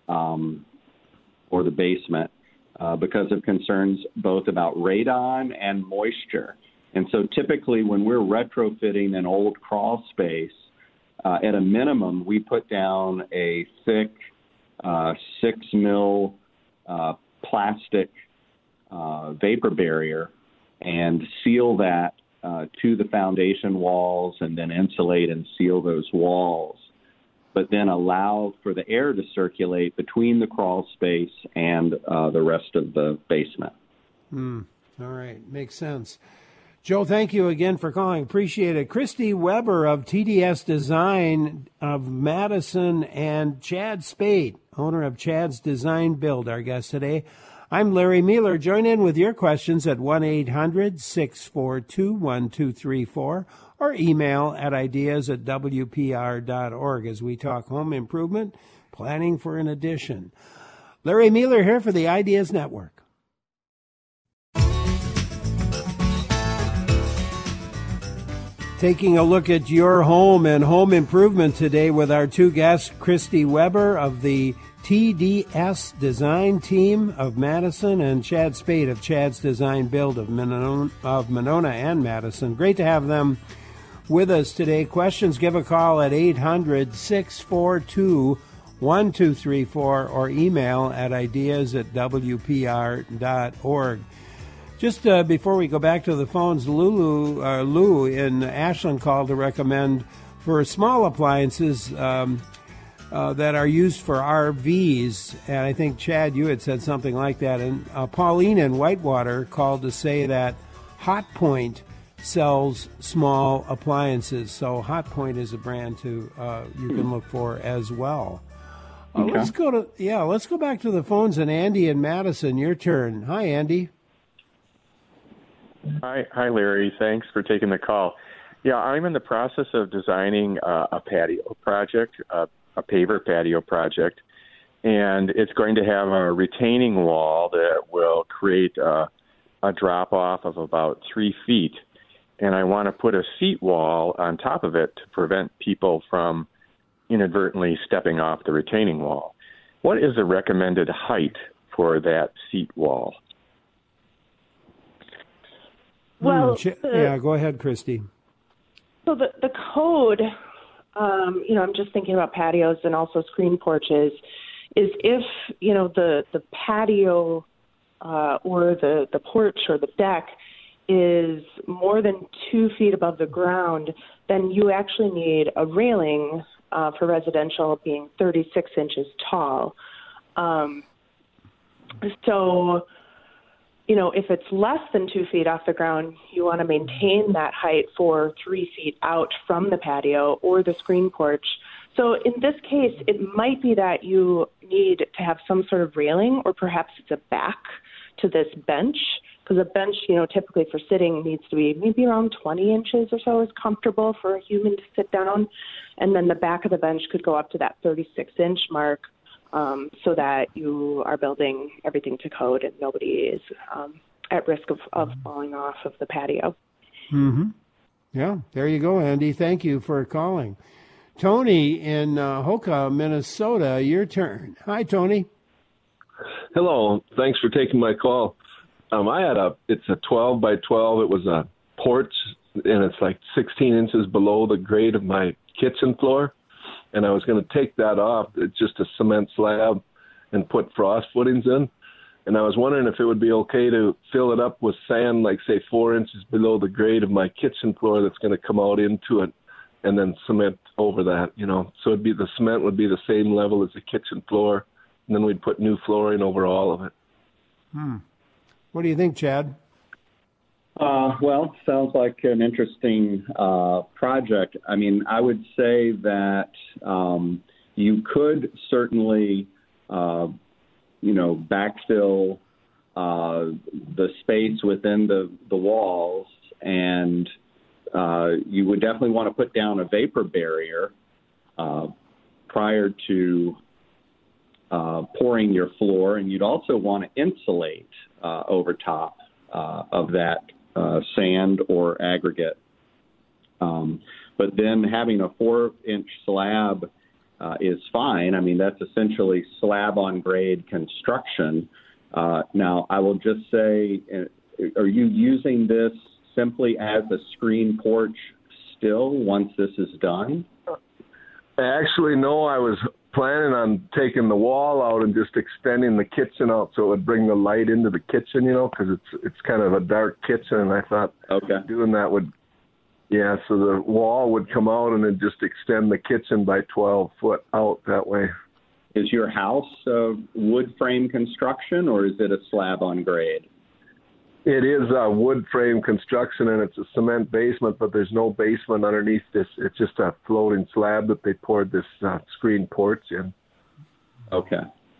the basement because of concerns both about radon and moisture. And so typically when we're retrofitting an old crawl space, at a minimum, we put down a thick 6 mil plastic vapor barrier and seal that to the foundation walls and then insulate and seal those walls, but then allow for the air to circulate between the crawl space and the rest of the basement. All right. Makes sense. Joe, thank you again for calling. Appreciate it. Christy Weber of TDS Design of Madison and Chad Spade, owner of Chad's Design Build, our guest today. I'm Larry Mueller. Join in with your questions at 1-800-642-1234 or email at ideas@wpr.org as we talk home improvement, planning for an addition. Larry Mueller here for the Ideas Network. Taking a look at your home and home improvement today with our two guests, Christy Weber of the TDS Design Team of Madison and Chad Spade of Chad's Design Build of Monona and Madison. Great to have them with us today. Questions, give a call at 800-642-1234 or email at ideas@wpr.org. Just before we go back to the phones, Lou in Ashland called to recommend for small appliances that are used for RVs. And I think, Chad, you had said something like that. And Pauline in Whitewater called to say that Hot Point sells small appliances. So Hot Point is a brand you can look for as well. Okay. Let's go back to the phones. And Andy in Madison, your turn. Hi, Andy. Hi, Larry. Thanks for taking the call. Yeah, I'm in the process of designing a patio project, a paver patio project, and it's going to have a retaining wall that will create a drop-off of about 3 feet. And I want to put a seat wall on top of it to prevent people from inadvertently stepping off the retaining wall. What is the recommended height for that seat wall? Well, go ahead, Christy. So the code, I'm just thinking about patios and also screen porches, is if, the patio or the porch or the deck is more than 2 feet above the ground, then you actually need a railing for residential being 36 inches tall. If it's less than 2 feet off the ground, you want to maintain that height for 3 feet out from the patio or the screen porch. So in this case, it might be that you need to have some sort of railing, or perhaps it's a back to this bench, because a bench, typically for sitting needs to be maybe around 20 inches or so is comfortable for a human to sit down. And then the back of the bench could go up to that 36-inch mark, so that you are building everything to code and nobody is at risk of falling off of the patio. Mm-hmm. Yeah, there you go, Andy. Thank you for calling. Tony in Hoka, Minnesota, your turn. Hi, Tony. Hello. Thanks for taking my call. It's a 12 by 12. It was a porch, and it's like 16 inches below the grade of my kitchen floor. And I was going to take that off. It's just a cement slab and put frost footings in. And I was wondering if it would be okay to fill it up with sand, like, say, 4 inches below the grade of my kitchen floor that's going to come out into it, and then cement over that, So the cement would be the same level as the kitchen floor, and then we'd put new flooring over all of it. What do you think, Chad? Well, sounds like an interesting project. I mean, I would say that you could certainly, backfill the space within the walls, and you would definitely want to put down a vapor barrier prior to pouring your floor, and you'd also want to insulate over top of that sand or aggregate. But then having a 4-inch slab is fine. I mean, that's essentially slab on grade construction. Now, I will just say, are you using this simply as a screen porch still once this is done? Actually, no, I was planning on taking the wall out and just extending the kitchen out so it would bring the light into the kitchen, because it's kind of a dark kitchen, and I thought doing that would, so the wall would come out and then just extend the kitchen by 12 foot out that way. Is your house wood frame construction, or is it a slab on grade? It is a wood frame construction, and it's a cement basement, but there's no basement underneath this. It's just a floating slab that they poured this screen porch in. Okay.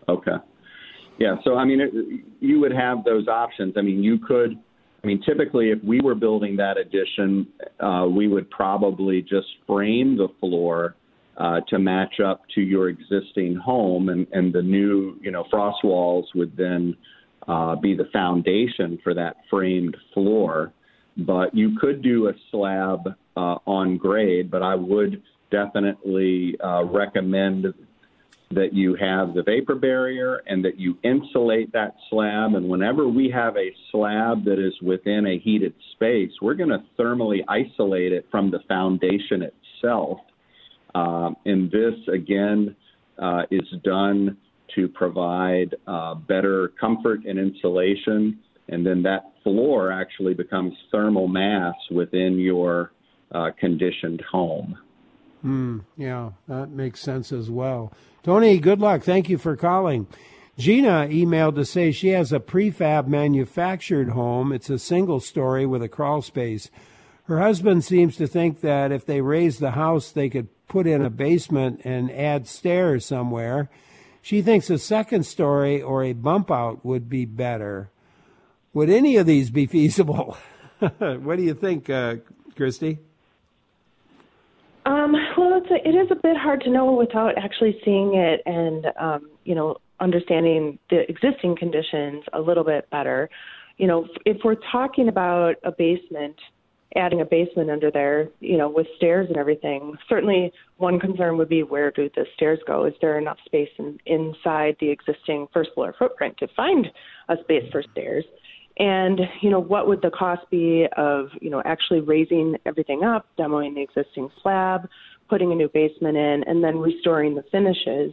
Yeah, so, I mean, you would have those options. I mean, typically if we were building that addition, we would probably just frame the floor to match up to your existing home, and the new, frost walls would then be the foundation for that framed floor. But you could do a slab on grade, but I would definitely recommend that you have the vapor barrier and that you insulate that slab. And whenever we have a slab that is within a heated space, we're going to thermally isolate it from the foundation itself. And this, again, is done to provide better comfort and insulation, and then that floor actually becomes thermal mass within your conditioned home. Yeah, that makes sense as well. Tony, good luck. Thank you for calling. Gina emailed to say she has a prefab manufactured home. It's a single story with a crawl space. Her husband seems to think that if they raise the house, they could put in a basement and add stairs somewhere. She thinks a second story or a bump out would be better. Would any of these be feasible? What do you think, Christy? Well, it is a bit hard to know without actually seeing it and, understanding the existing conditions a little bit better. If we're talking about a basement, adding a basement under there, with stairs and everything, certainly one concern would be, where do the stairs go? Is there enough space inside the existing first floor footprint to find a space for stairs? And, what would the cost be of, actually raising everything up, demoing the existing slab, putting a new basement in, and then restoring the finishes?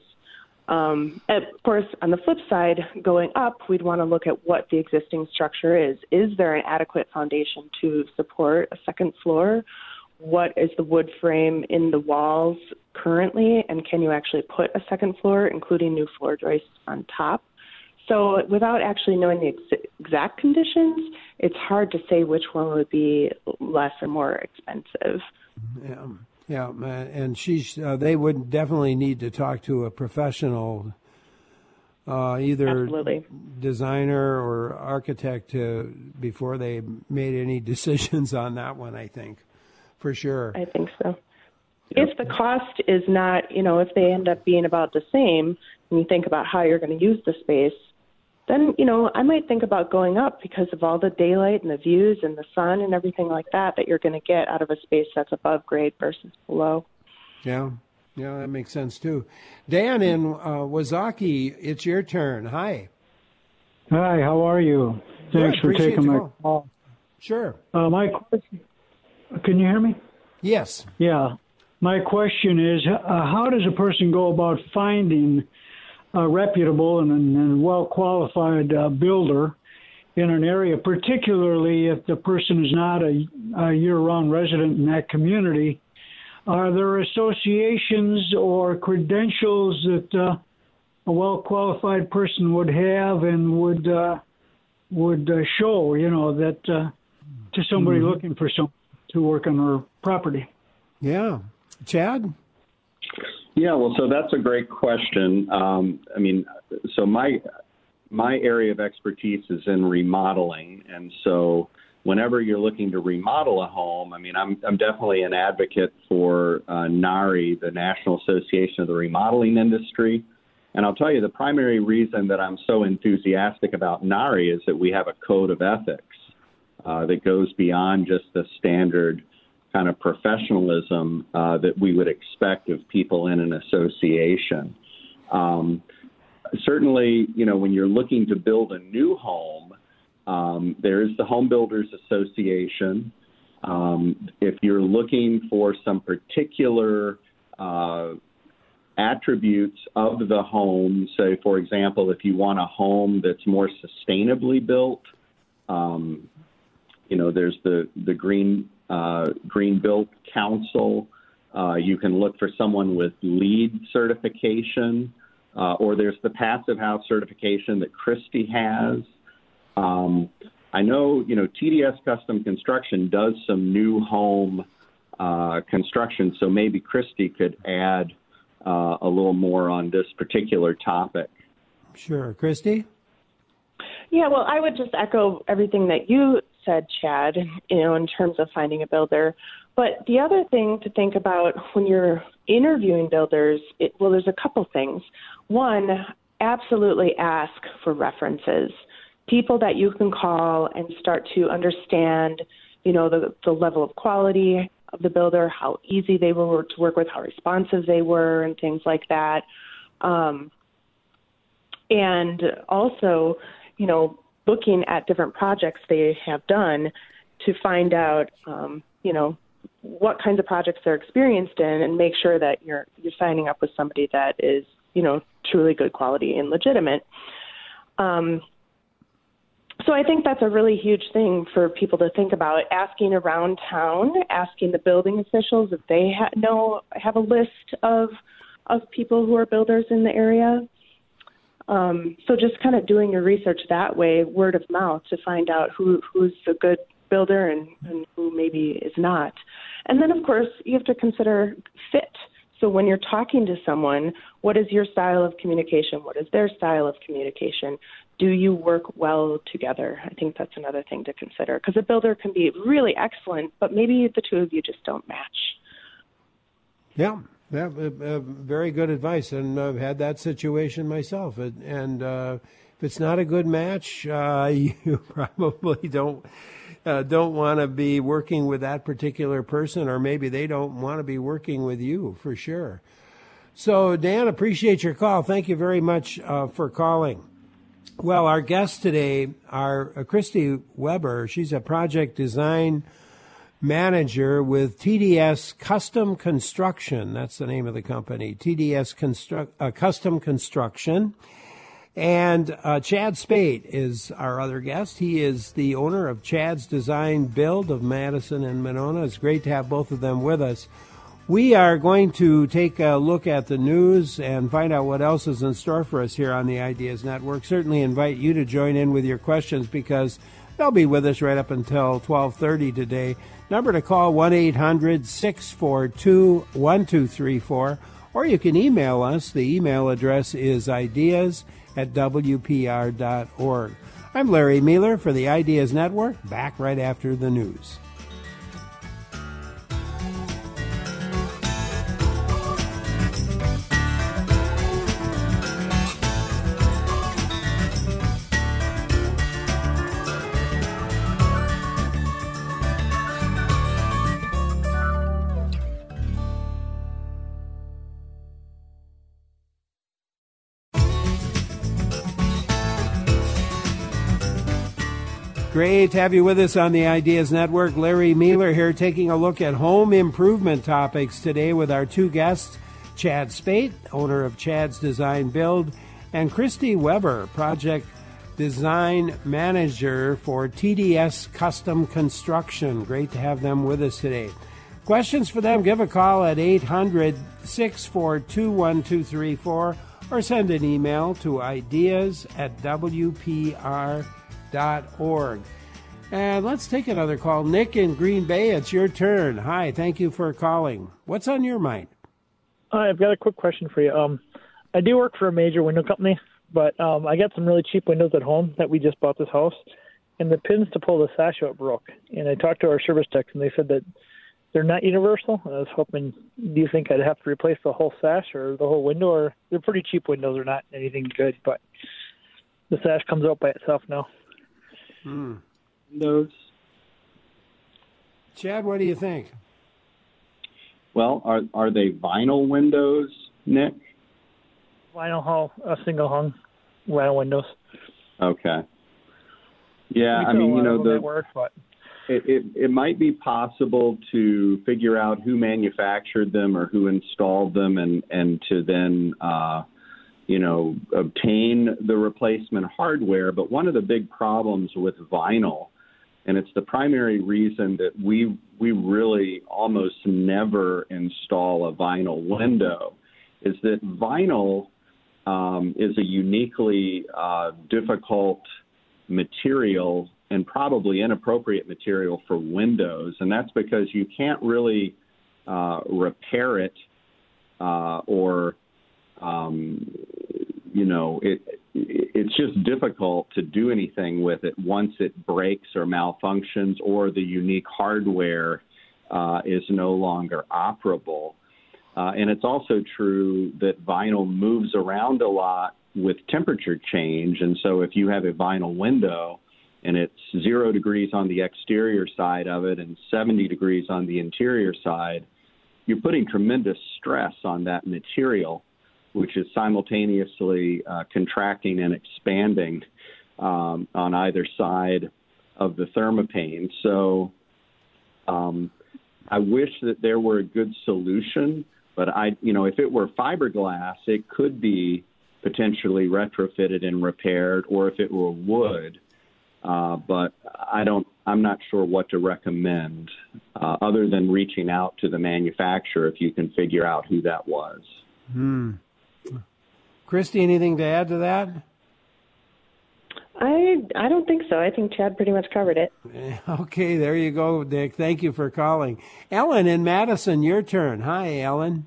Of course, on the flip side, going up, we'd want to look at what the existing structure is. Is there an adequate foundation to support a second floor? What is the wood frame in the walls currently? And can you actually put a second floor, including new floor joists on top? So without actually knowing the exact conditions, it's hard to say which one would be less or more expensive. Yeah, and they would definitely need to talk to a professional, either Absolutely. designer or architect, before they made any decisions on that one, I think, for sure. I think so. Yep. If the cost is not, if they end up being about the same, and you think about how you're going to use the space, then, I might think about going up because of all the daylight and the views and the sun and everything like that you're going to get out of a space that's above grade versus below. Yeah, that makes sense too. Dan in Wazaki, it's your turn. Hi. Hi, how are you? Thanks for taking my call. Sure. My question, can you hear me? Yes. Yeah. My question is, how does a person go about finding a reputable and well-qualified builder in an area, particularly if the person is not a year-round resident in that community? Are there associations or credentials that a well-qualified person would have and would show, that to somebody looking for someone to work on their property? Yeah. Chad? Yeah, well, so that's a great question. So my area of expertise is in remodeling, and so whenever you're looking to remodel a home, I'm definitely an advocate for NARI, the National Association of the Remodeling Industry. And I'll tell you, the primary reason that I'm so enthusiastic about NARI is that we have a code of ethics that goes beyond just the standard kind of professionalism that we would expect of people in an association. Certainly, when you're looking to build a new home, there is the Home Builders Association. If you're looking for some particular attributes of the home, say, for example, if you want a home that's more sustainably built, there's the Green Built Council. You can look for someone with LEED certification, or there's the Passive House certification that Christie has. I know, TDS Custom Construction does some new home construction, so maybe Christie could add a little more on this particular topic. Sure. Christie? Yeah, well, I would just echo everything that you said, Chad, in terms of finding a builder. But the other thing to think about when you're interviewing builders, there's a couple things. One, absolutely ask for references, people that you can call and start to understand, the level of quality of the builder, how easy they were to work with, how responsive they were, and things like that. And also, looking at different projects they have done to find out, what kinds of projects they're experienced in, and make sure that you're signing up with somebody that is, truly good quality and legitimate. So I think that's a really huge thing for people to think about, asking around town, asking the building officials if they have a list of people who are builders in the area. So just kind of doing your research that way, word of mouth, to find out who's a good builder and who maybe is not. And then, of course, you have to consider fit. So when you're talking to someone, what is your style of communication? What is their style of communication? Do you work well together? I think that's another thing to consider, because a builder can be really excellent, but maybe the two of you just don't match. Yeah, very good advice, and I've had that situation myself. And if it's not a good match, you probably don't want to be working with that particular person, or maybe they don't want to be working with you, for sure. So, Dan, appreciate your call. Thank you very much for calling. Well, our guest today are Christy Weber. She's a project design manager with TDS Custom Construction. That's the name of the company, TDS Custom Construction. And Chad Spade is our other guest. He is the owner of Chad's Design Build of Madison and Monona. It's great to have both of them with us. We are going to take a look at the news and find out what else is in store for us here on the Ideas Network. Certainly invite you to join in with your questions because they'll be with us right up until 12:30 today. Number to call, 1-800-642-1234, or you can email us. The email address is ideas@wpr.org. I'm Larry Mueller for the Ideas Network, back right after the news. Great to have you with us on the Ideas Network. Larry Mueller here, taking a look at home improvement topics today with our two guests, Chad Spate, owner of Chad's Design Build, and Christy Weber, project design manager for TDS Custom Construction. Great to have them with us today. Questions for them, give a call at 800-642-1234 or send an email to ideas@wpr.org. And let's take another call. Nick in Green Bay, it's your turn. Hi, thank you for calling. What's on your mind? I've got a quick question for you. I do work for a major window company, but I got some really cheap windows at home that we just bought this house, and the pins to pull the sash out broke. And I talked to our service techs, and they said that they're not universal. I was hoping, do you think I'd have to replace the whole sash or the whole window? Or they're pretty cheap windows, they're not anything good, but the sash comes out by itself now. Those. Chad, what do you think? Well, are they vinyl windows, Nick? Vinyl single hung vinyl windows. Okay. Yeah, I mean, it might be possible to figure out who manufactured them or who installed them, and to then obtain the replacement hardware. But one of the big problems with vinyl, and it's the primary reason that we really almost never install a vinyl window, is that vinyl is a uniquely difficult material and probably inappropriate material for windows. And that's because you can't really repair it it's just difficult to do anything with it once it breaks or malfunctions or the unique hardware is no longer operable. And it's also true that vinyl moves around a lot with temperature change. And so if you have a vinyl window and it's 0 degrees on the exterior side of it and 70 degrees on the interior side, you're putting tremendous stress on that material, which is simultaneously contracting and expanding on either side of the thermopane. So I wish that there were a good solution, but if it were fiberglass, it could be potentially retrofitted and repaired, or if it were wood. But I'm not sure what to recommend other than reaching out to the manufacturer if you can figure out who that was. Christy, anything to add to that? I don't think so. I think Chad pretty much covered it. Okay, there you go, Dick. Thank you for calling. Ellen in Madison, your turn. Hi, Ellen.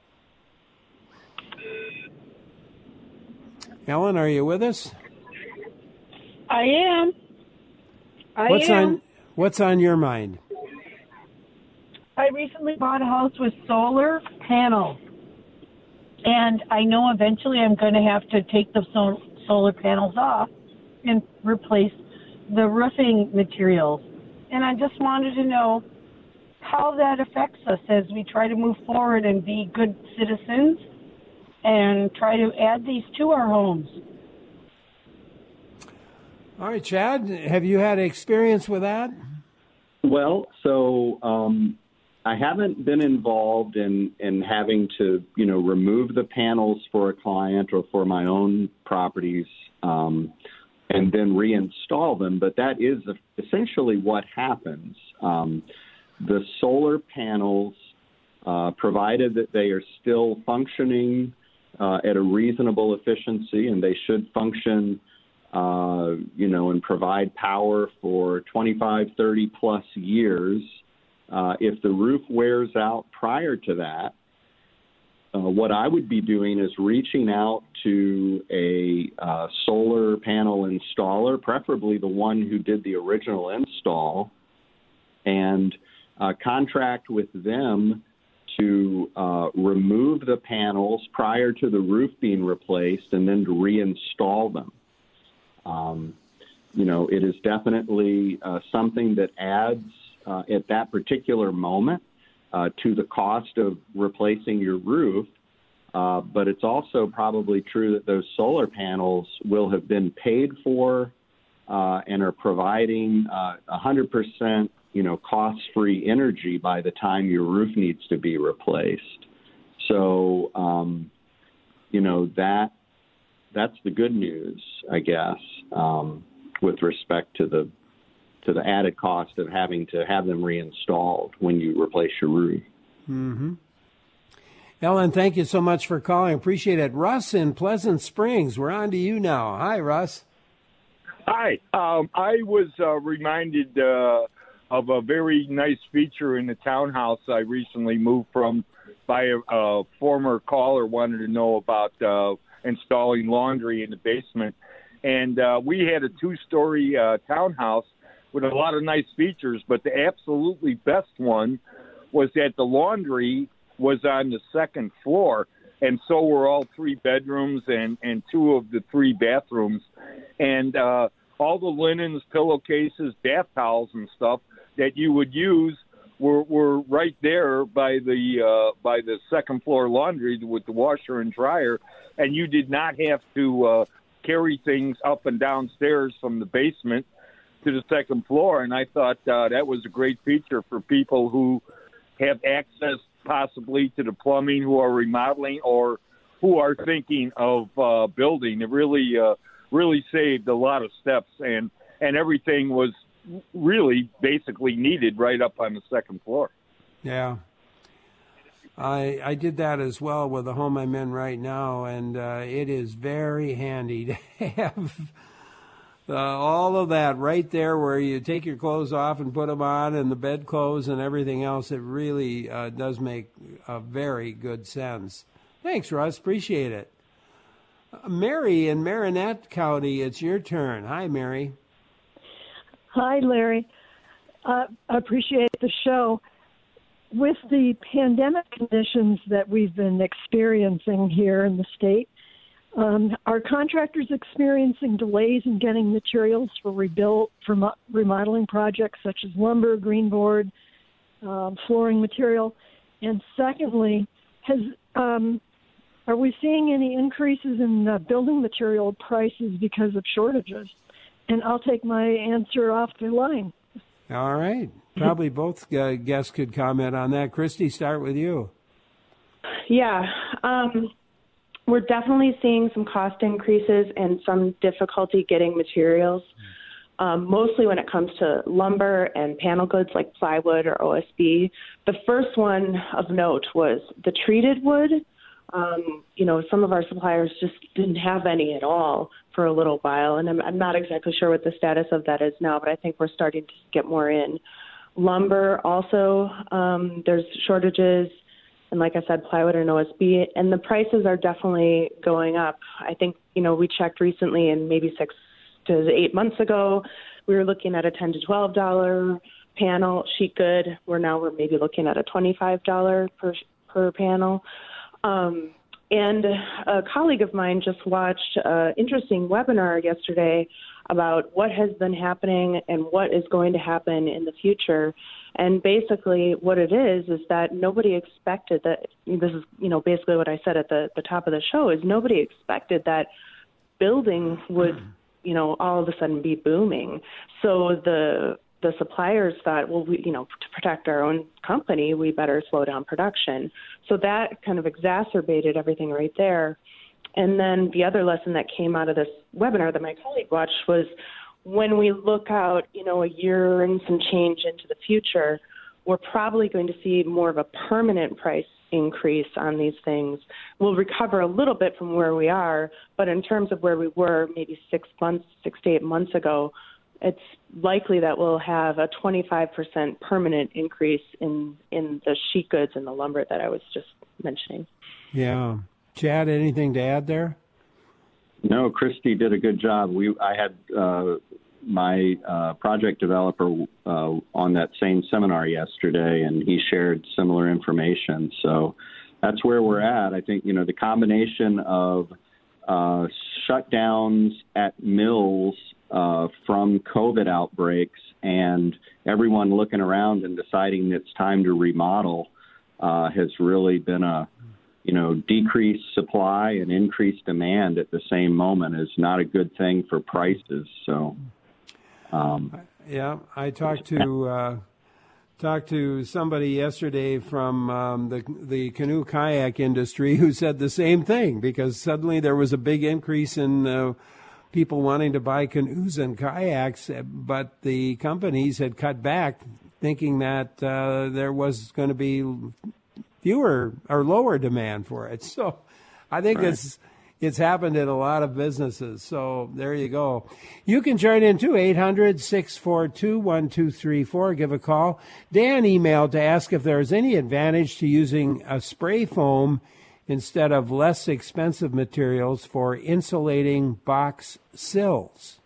Ellen, are you with us? I am. What's on your mind? I recently bought a house with solar panels, and I know eventually I'm going to have to take the solar panels off and replace the roofing materials. And I just wanted to know how that affects us as we try to move forward and be good citizens and try to add these to our homes. All right, Chad, have you had experience with that? Well, so I haven't been involved in having to, remove the panels for a client or for my own properties and then reinstall them, but that is essentially what happens. The solar panels, provided that they are still functioning at a reasonable efficiency, and they should function and provide power for 25, 30 plus years. If the roof wears out prior to that, what I would be doing is reaching out to a solar panel installer, preferably the one who did the original install, and contract with them to remove the panels prior to the roof being replaced and then to reinstall them. It is definitely something that adds at that particular moment to the cost of replacing your roof, but it's also probably true that those solar panels will have been paid for and are providing 100%, cost-free energy by the time your roof needs to be replaced. So, that's the good news, I guess, with respect to the added cost of having to have them reinstalled when you replace your roof. Mm-hmm. Ellen, thank you so much for calling. Appreciate it. Russ in Pleasant Springs, we're on to you now. Hi, Russ. Hi. I was reminded of a very nice feature in the townhouse I recently moved from by a former caller wanted to know about installing laundry in the basement. And we had a 2-story townhouse with a lot of nice features, but the absolutely best one was that the laundry was on the second floor, and so were all 3 bedrooms and 2 of the 3 bathrooms. And all the linens, pillowcases, bath towels and stuff that you would use were right there by the second floor laundry with the washer and dryer, and you did not have to carry things up and downstairs from the basement to the second floor. And I thought that was a great feature for people who have access possibly to the plumbing, who are remodeling, or who are thinking of building. It really saved a lot of steps, and everything was really basically needed right up on the second floor. Yeah. I did that as well with the home I'm in right now, and it is very handy to have all of that right there where you take your clothes off and put them on, and the bedclothes and everything else. It really does make a very good sense. Thanks, Russ. Appreciate it. Mary in Marinette County, it's your turn. Hi, Mary. Hi, Larry. I appreciate the show. With the pandemic conditions that we've been experiencing here in the state, are contractors experiencing delays in getting materials for remodeling projects such as lumber, green board, flooring material? And secondly, are we seeing any increases in building material prices because of shortages? And I'll take my answer off the line. All right. Probably both guests could comment on that. Christy, start with you. Yeah. We're definitely seeing some cost increases and some difficulty getting materials, mostly when it comes to lumber and panel goods like plywood or OSB. The first one of note was the treated wood. Some of our suppliers just didn't have any at all for a little while, and I'm not exactly sure what the status of that is now, but I think we're starting to get more in. Lumber also, there's shortages, and like I said, plywood and OSB, and the prices are definitely going up. I think, we checked recently, and maybe 6 to 8 months ago, we were looking at a $10 to $12 panel sheet good. We're maybe looking at a $25 per panel. And a colleague of mine just watched an interesting webinar yesterday about what has been happening and what is going to happen in the future. And basically what it is that nobody expected that, this is, basically what I said at the top of the show, is nobody expected that building would, all of a sudden be booming. So the suppliers thought, well, to protect our own company, we better slow down production. So that kind of exacerbated everything right there. And then the other lesson that came out of this webinar that my colleague watched was when we look out, a year and some change into the future, we're probably going to see more of a permanent price increase on these things. We'll recover a little bit from where we are, but in terms of where we were maybe 6 to 8 months ago, it's likely that we'll have a 25% permanent increase in the sheet goods and the lumber that I was just mentioning. Yeah. Chad, anything to add there? No, Christy did a good job. I had my project developer on that same seminar yesterday, and he shared similar information. So that's where we're at. I think, the combination of shutdowns at mills from COVID outbreaks and everyone looking around and deciding it's time to remodel has really been a decreased supply and increased demand at the same moment is not a good thing for prices. So, I talked to somebody yesterday from the canoe kayak industry who said the same thing, because suddenly there was a big increase in people wanting to buy canoes and kayaks, but the companies had cut back, thinking that there was going to be fewer or lower demand for it. So I think it's happened in a lot of businesses. So there you go. You can join in too, 800-642-1234. Give a call. Dan emailed to ask if there is any advantage to using a spray foam instead of less expensive materials for insulating box sills.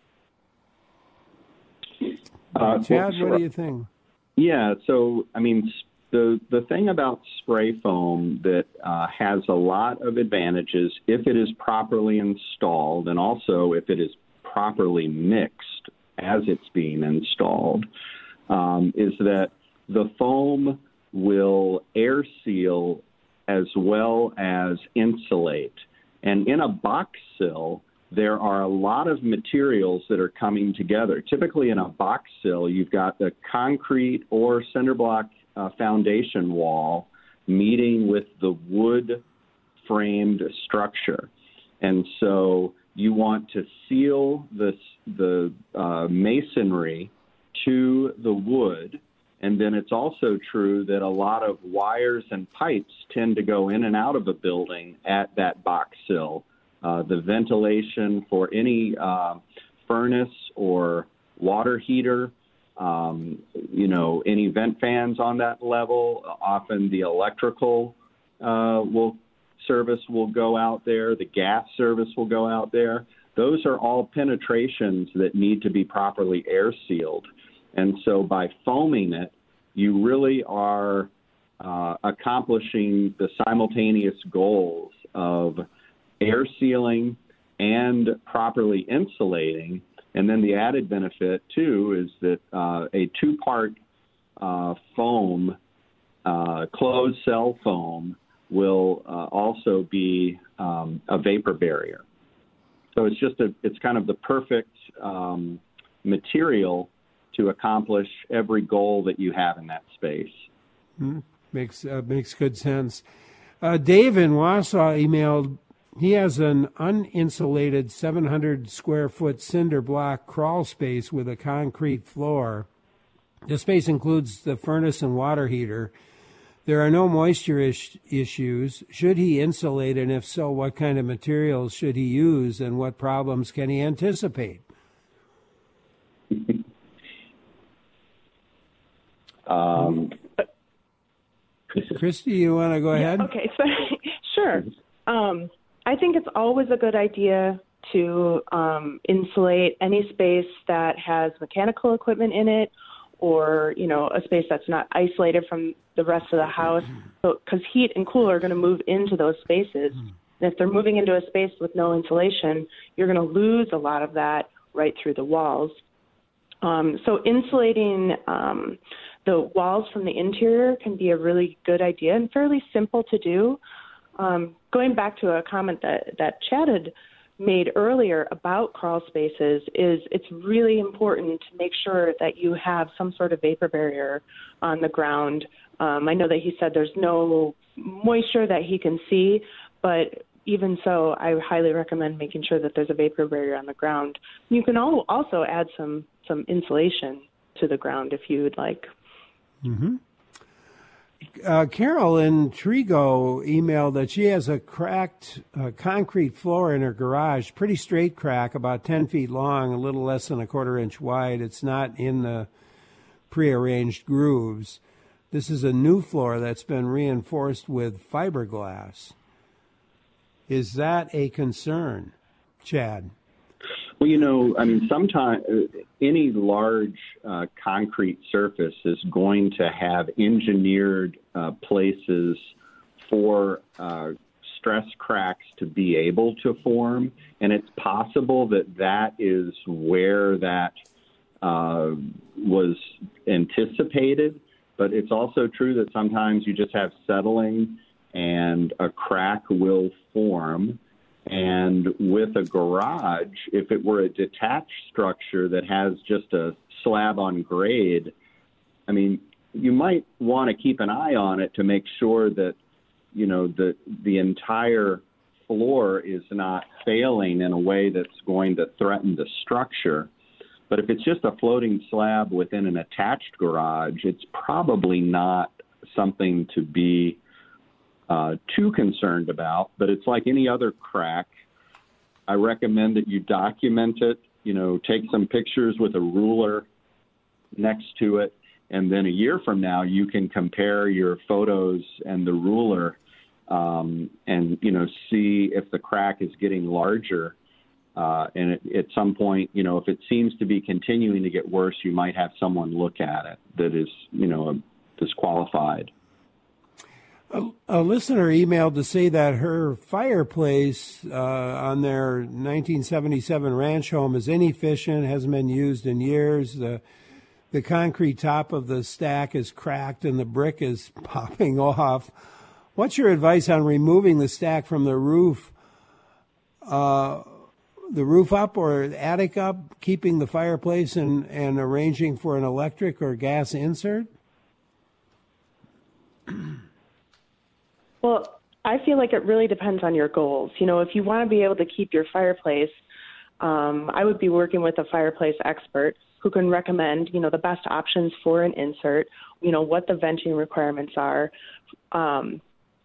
Chad, what do you think? Yeah, so, the thing about spray foam that has a lot of advantages if it is properly installed, and also if it is properly mixed as it's being installed, is that the foam will air seal as well as insulate. And in a box sill, there are a lot of materials that are coming together. Typically in a box sill, you've got the concrete or cinder block foundation wall meeting with the wood framed structure. And so you want to seal the masonry to the wood. And then it's also true that a lot of wires and pipes tend to go in and out of a building at that box sill. The ventilation for any furnace or water heater, any vent fans on that level, often the electrical service will go out there, the gas service will go out there. Those are all penetrations that need to be properly air sealed. And so by foaming it, you really are accomplishing the simultaneous goals of air sealing and properly insulating. And then the added benefit, too, is that a two-part foam, closed cell foam, will also be a vapor barrier. So it's kind of the perfect material to accomplish every goal that you have in that space. Makes good sense. Dave in Wausau emailed. He has an uninsulated 700 square foot cinder block crawl space with a concrete floor. The space includes the furnace and water heater. There are no moisture issues. Should he insulate, and if so, what kind of materials should he use, and what problems can he anticipate? Christy, you want to go ahead? Okay, so, sure. I think it's always a good idea to insulate any space that has mechanical equipment in it or, a space that's not isolated from the rest of the house. So, because heat and cool are going to move into those spaces. And if they're moving into a space with no insulation, you're going to lose a lot of that right through the walls. So insulating the walls from the interior can be a really good idea and fairly simple to do. Going back to a comment that Chad had made earlier about crawl spaces, is it's really important to make sure that you have some sort of vapor barrier on the ground. I know that he said there's no moisture that he can see, but even so, I highly recommend making sure that there's a vapor barrier on the ground. You can also add some insulation to the ground if you would like. Mm-hmm. Carol in Trigo emailed that she has a cracked concrete floor in her garage, pretty straight crack, about 10 feet long, a little less than a quarter-inch wide. It's not in the prearranged grooves. This is a new floor that's been reinforced with fiberglass. Is that a concern, Chad? Well, sometimes any large concrete surface is going to have engineered places for stress cracks to be able to form, and it's possible that is where that was anticipated, but it's also true that sometimes you just have settling and a crack will form. And with a garage, if it were a detached structure that has just a slab on grade, you might want to keep an eye on it to make sure that, the entire floor is not failing in a way that's going to threaten the structure. But if it's just a floating slab within an attached garage, it's probably not something to be too concerned about, but it's like any other crack. I recommend that you document it, take some pictures with a ruler next to it, and then a year from now you can compare your photos and the ruler and, see if the crack is getting larger. And at some point, if it seems to be continuing to get worse, you might have someone look at it that is, disqualified. A listener emailed to say that her fireplace on their 1977 ranch home is inefficient, hasn't been used in years. The concrete top of the stack is cracked and the brick is popping off. What's your advice on removing the stack from the roof up or attic up, keeping the fireplace and arranging for an electric or gas insert? Well, I feel like it really depends on your goals. If you want to be able to keep your fireplace, I would be working with a fireplace expert who can recommend, the best options for an insert, what the venting requirements are, and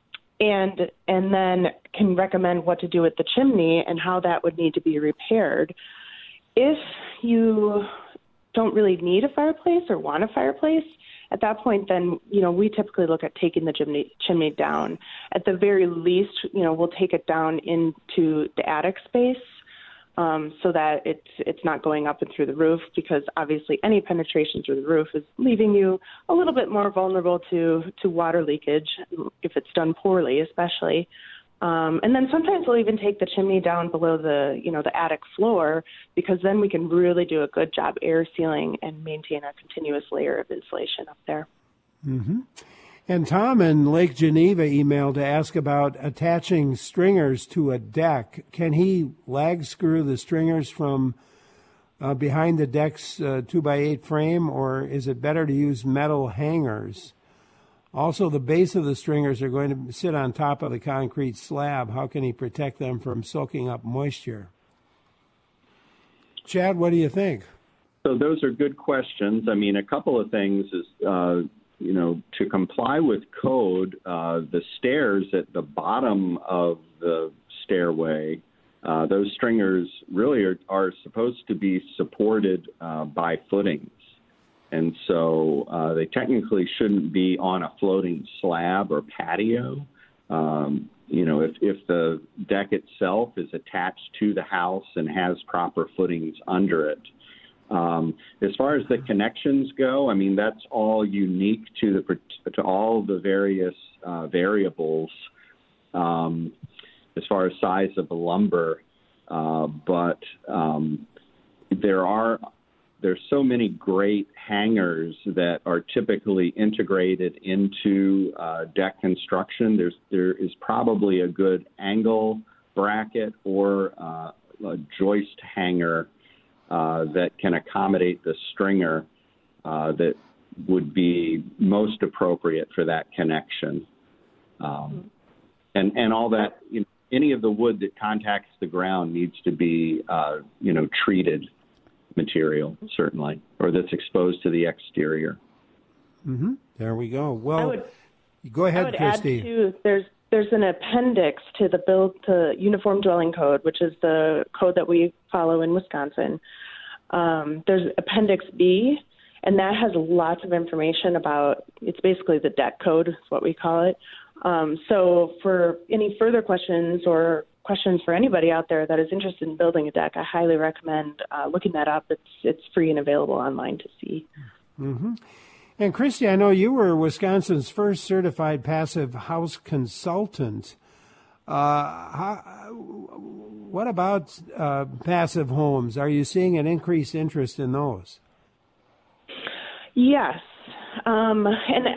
then can recommend what to do with the chimney and how that would need to be repaired. If you don't really need a fireplace or want a fireplace, at that point, then, we typically look at taking the chimney down. At the very least, we'll take it down into the attic space so that it's not going up and through the roof, because obviously any penetration through the roof is leaving you a little bit more vulnerable to water leakage if it's done poorly, especially. And then sometimes we'll even take the chimney down below the attic floor, because then we can really do a good job air sealing and maintain a continuous layer of insulation up there. Mm-hmm. And Tom in Lake Geneva emailed to ask about attaching stringers to a deck. Can he lag screw the stringers from behind the deck's 2x8 frame, or is it better to use metal hangers? Also, the base of the stringers are going to sit on top of the concrete slab. How can he protect them from soaking up moisture? Chad, what do you think? So those are good questions. A couple of things is, to comply with code, the stairs at the bottom of the stairway, those stringers really are supposed to be supported by footings. And so they technically shouldn't be on a floating slab or patio. If the deck itself is attached to the house and has proper footings under it, As far as the connections go, I mean, that's all unique to all the various variables as far as size of the lumber. But there's so many great hangers that are typically integrated into deck construction. There is probably a good angle bracket or a joist hanger that can accommodate the stringer that would be most appropriate for that connection. And all that, any of the wood that contacts the ground needs to be, treated material, certainly, or that's exposed to the exterior. Mm-hmm. There we go. Well, go ahead, Christy. I would add, too, there's an appendix to the Uniform Dwelling Code, which is the code that we follow in Wisconsin. There's Appendix B, and that has lots of information about, it's basically the deck code is what we call it. So for any further questions or questions for anybody out there that is interested in building a deck, I highly recommend looking that up. It's free and available online to see. Mm-hmm. And Christy, I know you were Wisconsin's first certified passive house consultant. What about passive homes? Are you seeing an increased interest in those? Yes. And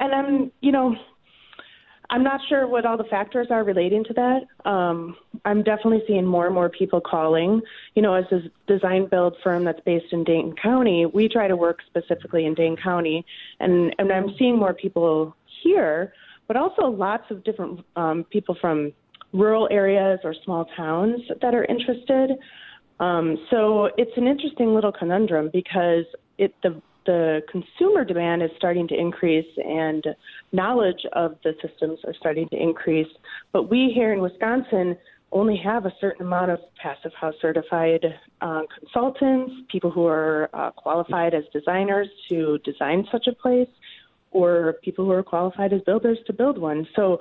I'm not sure what all the factors are relating to that. I'm definitely seeing more and more people calling. As a design build firm that's based in Dayton County, we try to work specifically in Dayton County, and I'm seeing more people here, but also lots of different people from rural areas or small towns that are interested. So it's an interesting little conundrum because the consumer demand is starting to increase and knowledge of the systems are starting to increase. But we here in Wisconsin only have a certain amount of passive house certified consultants, people who are qualified as designers to design such a place, or people who are qualified as builders to build one. So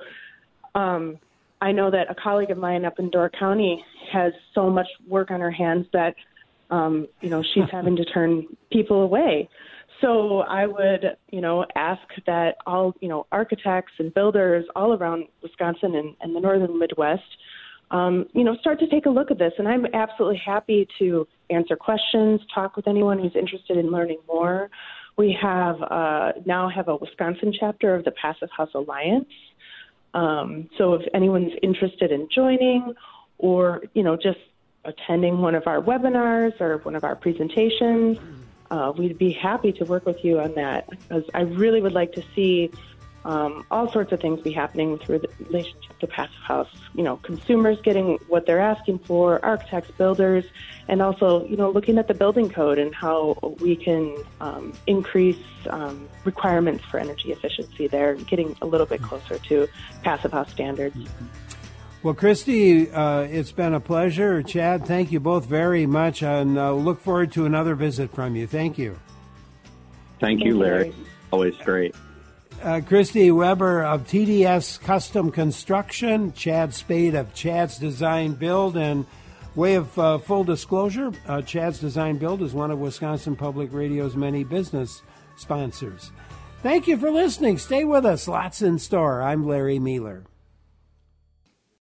I know that a colleague of mine up in Door County has so much work on her hands that she's having to turn people away. So I would, ask that all, architects and builders all around Wisconsin and the northern Midwest, start to take a look at this. And I'm absolutely happy to answer questions, talk with anyone who's interested in learning more. We have now have a Wisconsin chapter of the Passive House Alliance. So if anyone's interested in joining or, just attending one of our webinars or one of our presentations, we'd be happy to work with you on that, because I really would like to see all sorts of things be happening with relationship to passive house. Consumers getting what they're asking for, architects, builders, and also, looking at the building code and how we can increase requirements for energy efficiency there, getting a little bit closer to passive house standards. Well, Christy, it's been a pleasure. Chad, thank you both very much, and look forward to another visit from you. Thank you. Thank you, Larry. Always great. Christy Weber of TDS Custom Construction, Chad Spade of Chad's Design Build, and way of full disclosure, Chad's Design Build is one of Wisconsin Public Radio's many business sponsors. Thank you for listening. Stay with us. Lots in store. I'm Larry Mealer.